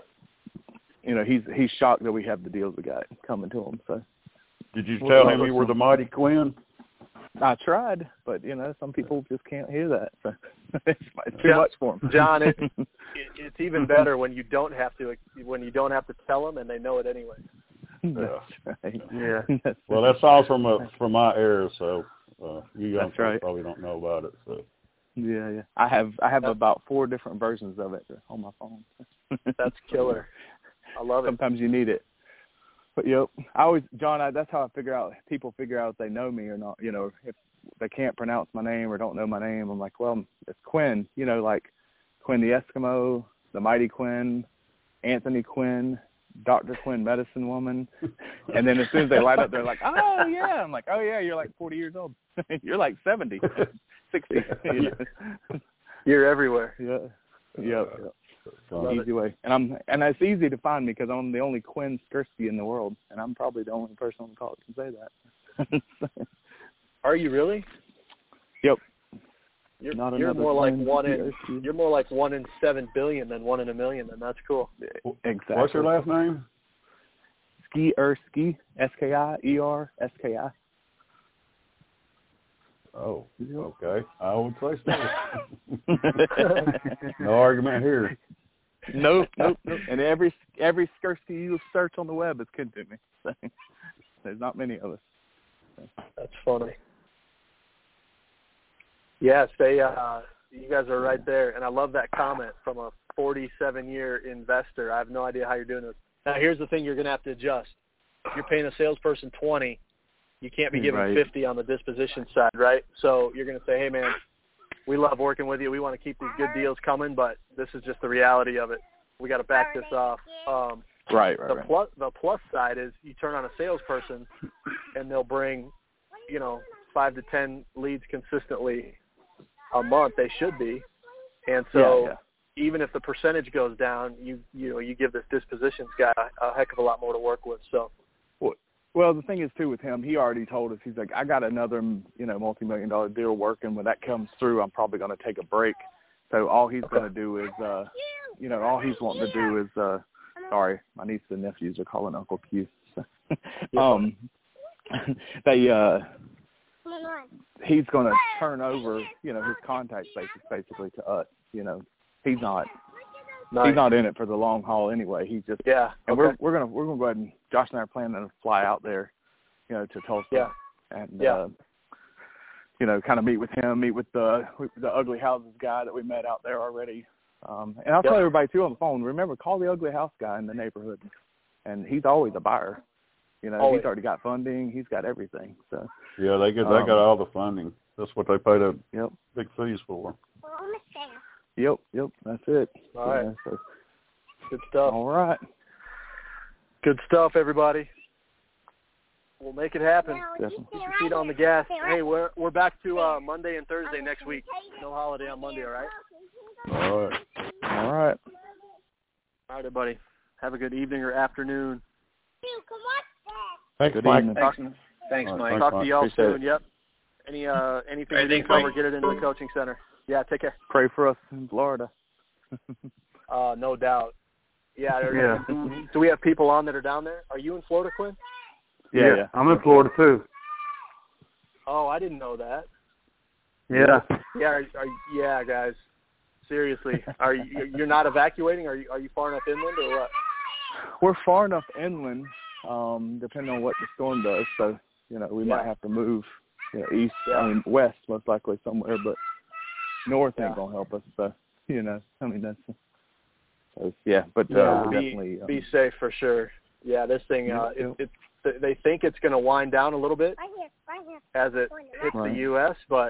[SPEAKER 10] shocked that we have the deals we got coming to him. So,
[SPEAKER 5] did you tell him you were the mighty Quinn?
[SPEAKER 10] I tried, but some people just can't hear that. So it's too much for them.
[SPEAKER 1] John, it's even better when you don't have to tell them and they know it anyway.
[SPEAKER 10] That's right. Yeah.
[SPEAKER 5] Well, that's all from my era, so you young
[SPEAKER 10] folks
[SPEAKER 5] probably don't know about it. So.
[SPEAKER 10] Yeah. I have about 4 different versions of it on my phone.
[SPEAKER 1] That's killer. I love it.
[SPEAKER 10] Sometimes you need it. But that's how people figure out if they know me or not. If they can't pronounce my name or don't know my name, I'm like, well, it's Quinn. Like Quinn the Eskimo, the Mighty Quinn, Anthony Quinn, Dr. Quinn, Medicine Woman. And then as soon as they light up, they're like, oh, yeah. I'm like, oh, yeah, you're like 40 years old. You're like 70, 60.
[SPEAKER 1] You're everywhere.
[SPEAKER 10] Yeah. Easy way. And it's easy to find me because I'm the only Quinn Skirsky in the world, and I'm probably the only person on the call that can say that.
[SPEAKER 1] Are you really?
[SPEAKER 10] Yep.
[SPEAKER 1] You're more like 1 in 7 billion than 1 in a million, and that's cool.
[SPEAKER 10] Exactly.
[SPEAKER 5] What's your last name?
[SPEAKER 10] Skierski, Skierski.
[SPEAKER 5] Oh, okay. I would say so. No argument here.
[SPEAKER 10] Nope. And every Skirsky you search on the web is kin to me. So, there's not many of us.
[SPEAKER 1] That's funny. Yes, you guys are right there, and I love that comment from a 47-year investor. I have no idea how you're doing this. Now, here's the thing you're going to have to adjust. If you're paying a salesperson 20, you can't be giving 50 on the disposition side, right? So you're going to say, hey, man, we love working with you. We want to keep these good deals coming, but this is just the reality of it. We got to back this off. The plus side is you turn on a salesperson, and they'll bring, 5 to 10 leads consistently a month. They should be. And so even if the percentage goes down, you give this dispositions guy a heck of a lot more to work with. So,
[SPEAKER 10] well, the thing is too with him, he already told us, he's like, I got another multi-million-dollar deal working. When that comes through, I'm probably going to take a break. So all he's going to do is, all he's wanting to do is, sorry, my nieces and nephews are calling Uncle Q. He's going to turn over, his contact basis basically to us. He's not in it for the long haul anyway. He's just And we're gonna go ahead and Josh and I are planning to fly out there, to Tulsa, and kind of meet with him, meet with the Ugly Houses guy that we met out there already. And I'll tell everybody too on the phone. Remember, call the Ugly House guy in the neighborhood, and he's always a buyer. He's already got funding. He's got everything. So
[SPEAKER 5] they got all the funding. That's what they pay the big fees for.
[SPEAKER 10] Yep, that's it.
[SPEAKER 1] All right. Good stuff.
[SPEAKER 10] All right.
[SPEAKER 1] Good stuff, everybody. We'll make it happen. Keep your feet on the gas. Hey, we're back to Monday and Thursday next week. No holiday on Monday, all right?
[SPEAKER 5] All right.
[SPEAKER 10] All right.
[SPEAKER 1] All right, everybody. Have a good evening or afternoon.
[SPEAKER 5] Thanks,
[SPEAKER 10] good
[SPEAKER 5] Mike.
[SPEAKER 7] Thanks, Mike.
[SPEAKER 1] Talk to y'all soon.
[SPEAKER 10] It.
[SPEAKER 1] Yep. Anything we can cover, get it into the coaching center. Yeah, take care.
[SPEAKER 10] Pray for us in Florida.
[SPEAKER 1] No doubt. Yeah. Do we have people on that are down there? Are you in Florida, Quinn?
[SPEAKER 11] Yeah. I'm in Florida too.
[SPEAKER 1] Oh, I didn't know that.
[SPEAKER 11] Yeah.
[SPEAKER 1] Yeah, guys. Seriously, you're not evacuating? Are you far enough inland or what?
[SPEAKER 10] We're far enough inland, depending on what the storm does. So we might have to move, east. West most likely somewhere, but north ain't gonna help us. So that's. But definitely
[SPEAKER 1] be safe for sure. Yeah, this thing they think it's going to wind down a little bit as it hits the U.S., but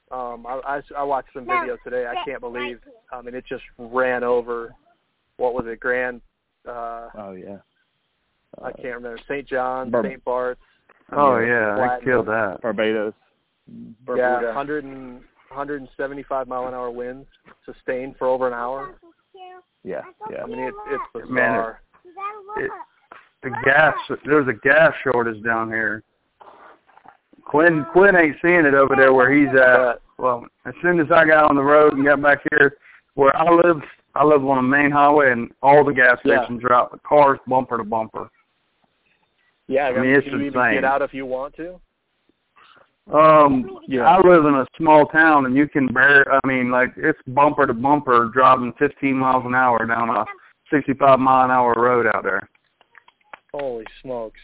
[SPEAKER 1] I watched some video today. I can't believe. It just ran over. What was it, Grand? I can't remember. St. John's, St. Bart's.
[SPEAKER 11] I killed that.
[SPEAKER 10] Barbados.
[SPEAKER 1] Yeah, 175 mile an hour winds sustained for over an hour.
[SPEAKER 10] Yeah.
[SPEAKER 1] It's bizarre.
[SPEAKER 11] Man, there's a gas shortage down here. Quinn ain't seeing it over there where he's at. Well, as soon as I got on the road and got back here where I live on a main highway, and all the gas stations are out. The cars bumper to bumper.
[SPEAKER 1] Yeah,
[SPEAKER 11] it's
[SPEAKER 1] can you
[SPEAKER 11] insane.
[SPEAKER 1] Even get out if you want to?
[SPEAKER 11] I live in a small town, and you can it's bumper to bumper driving 15 miles an hour down a 65 mile an hour road out there.
[SPEAKER 1] Holy smokes.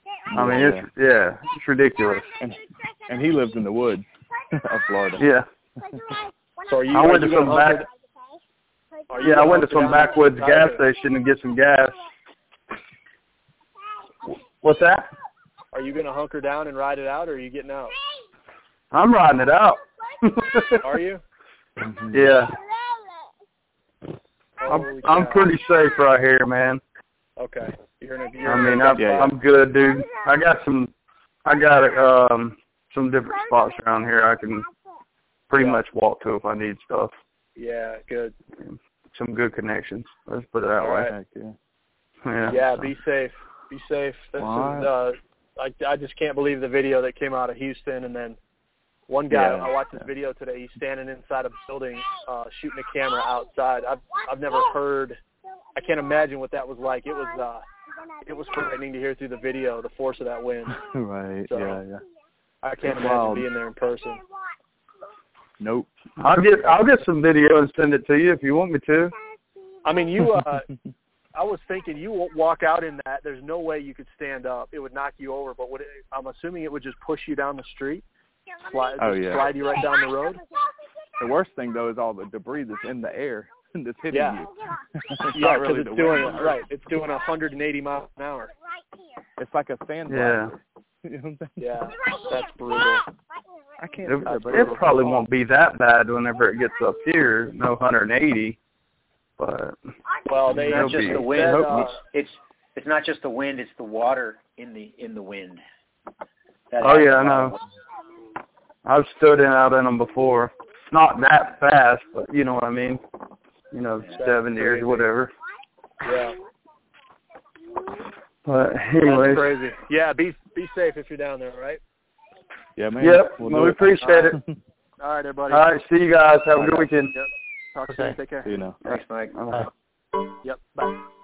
[SPEAKER 11] It's ridiculous.
[SPEAKER 10] And he lives in the woods of Florida.
[SPEAKER 11] Yeah.
[SPEAKER 1] So
[SPEAKER 11] I went to some backwoods gas station to get some gas. What's that?
[SPEAKER 1] Are you going to hunker down and ride it out, or are you getting out?
[SPEAKER 11] I'm riding it out.
[SPEAKER 1] Are you?
[SPEAKER 11] Yeah. I'm pretty safe right here, man.
[SPEAKER 1] Okay.
[SPEAKER 11] I'm good, dude. I got some different spots around here I can pretty much walk to if I need stuff.
[SPEAKER 1] Yeah, good.
[SPEAKER 11] Some good connections. Let's put it that way.
[SPEAKER 1] Right. Yeah, be safe. Be safe. This is, I just can't believe the video that came out of Houston, and then One guy, I watched this video today. He's standing inside a building, shooting a camera outside. I've never heard. I can't imagine what that was like. It was frightening to hear through the video the force of that wind.
[SPEAKER 10] Right.
[SPEAKER 1] So,
[SPEAKER 10] yeah.
[SPEAKER 1] I can't imagine being there in person.
[SPEAKER 10] Nope.
[SPEAKER 11] I'll get some video and send it to you if you want me to.
[SPEAKER 1] I mean, you. I was thinking you walk out in that. There's no way you could stand up. It would knock you over. But I'm assuming it would just push you down the street. Slide you right down the road.
[SPEAKER 10] The worst thing though is all the debris that's in the air that's hitting you.
[SPEAKER 1] Yeah, because it's doing it's doing 180 miles an hour.
[SPEAKER 10] It's like a sandblast.
[SPEAKER 11] Yeah.
[SPEAKER 10] You know what I'm saying?
[SPEAKER 1] Yeah, that's brutal.
[SPEAKER 10] I can't.
[SPEAKER 11] It probably won't be that bad whenever it gets up here. No 180, but
[SPEAKER 7] well, it's not just the wind. It's not just the wind. It's the water in the wind.
[SPEAKER 11] Oh yeah, I know. I've stood out in them before. Not that fast, but you know what I mean. 70 or whatever.
[SPEAKER 1] Yeah.
[SPEAKER 11] But anyways.
[SPEAKER 1] That's crazy. Yeah, be safe if you're down there, right?
[SPEAKER 10] Yeah, man.
[SPEAKER 11] Yep. We appreciate it.
[SPEAKER 1] All right, everybody.
[SPEAKER 11] All right. See you guys. Have a good weekend.
[SPEAKER 1] Yep. Talk soon. Take care.
[SPEAKER 10] See you now.
[SPEAKER 7] Thanks, Mike.
[SPEAKER 11] Bye.
[SPEAKER 1] Yep. Bye.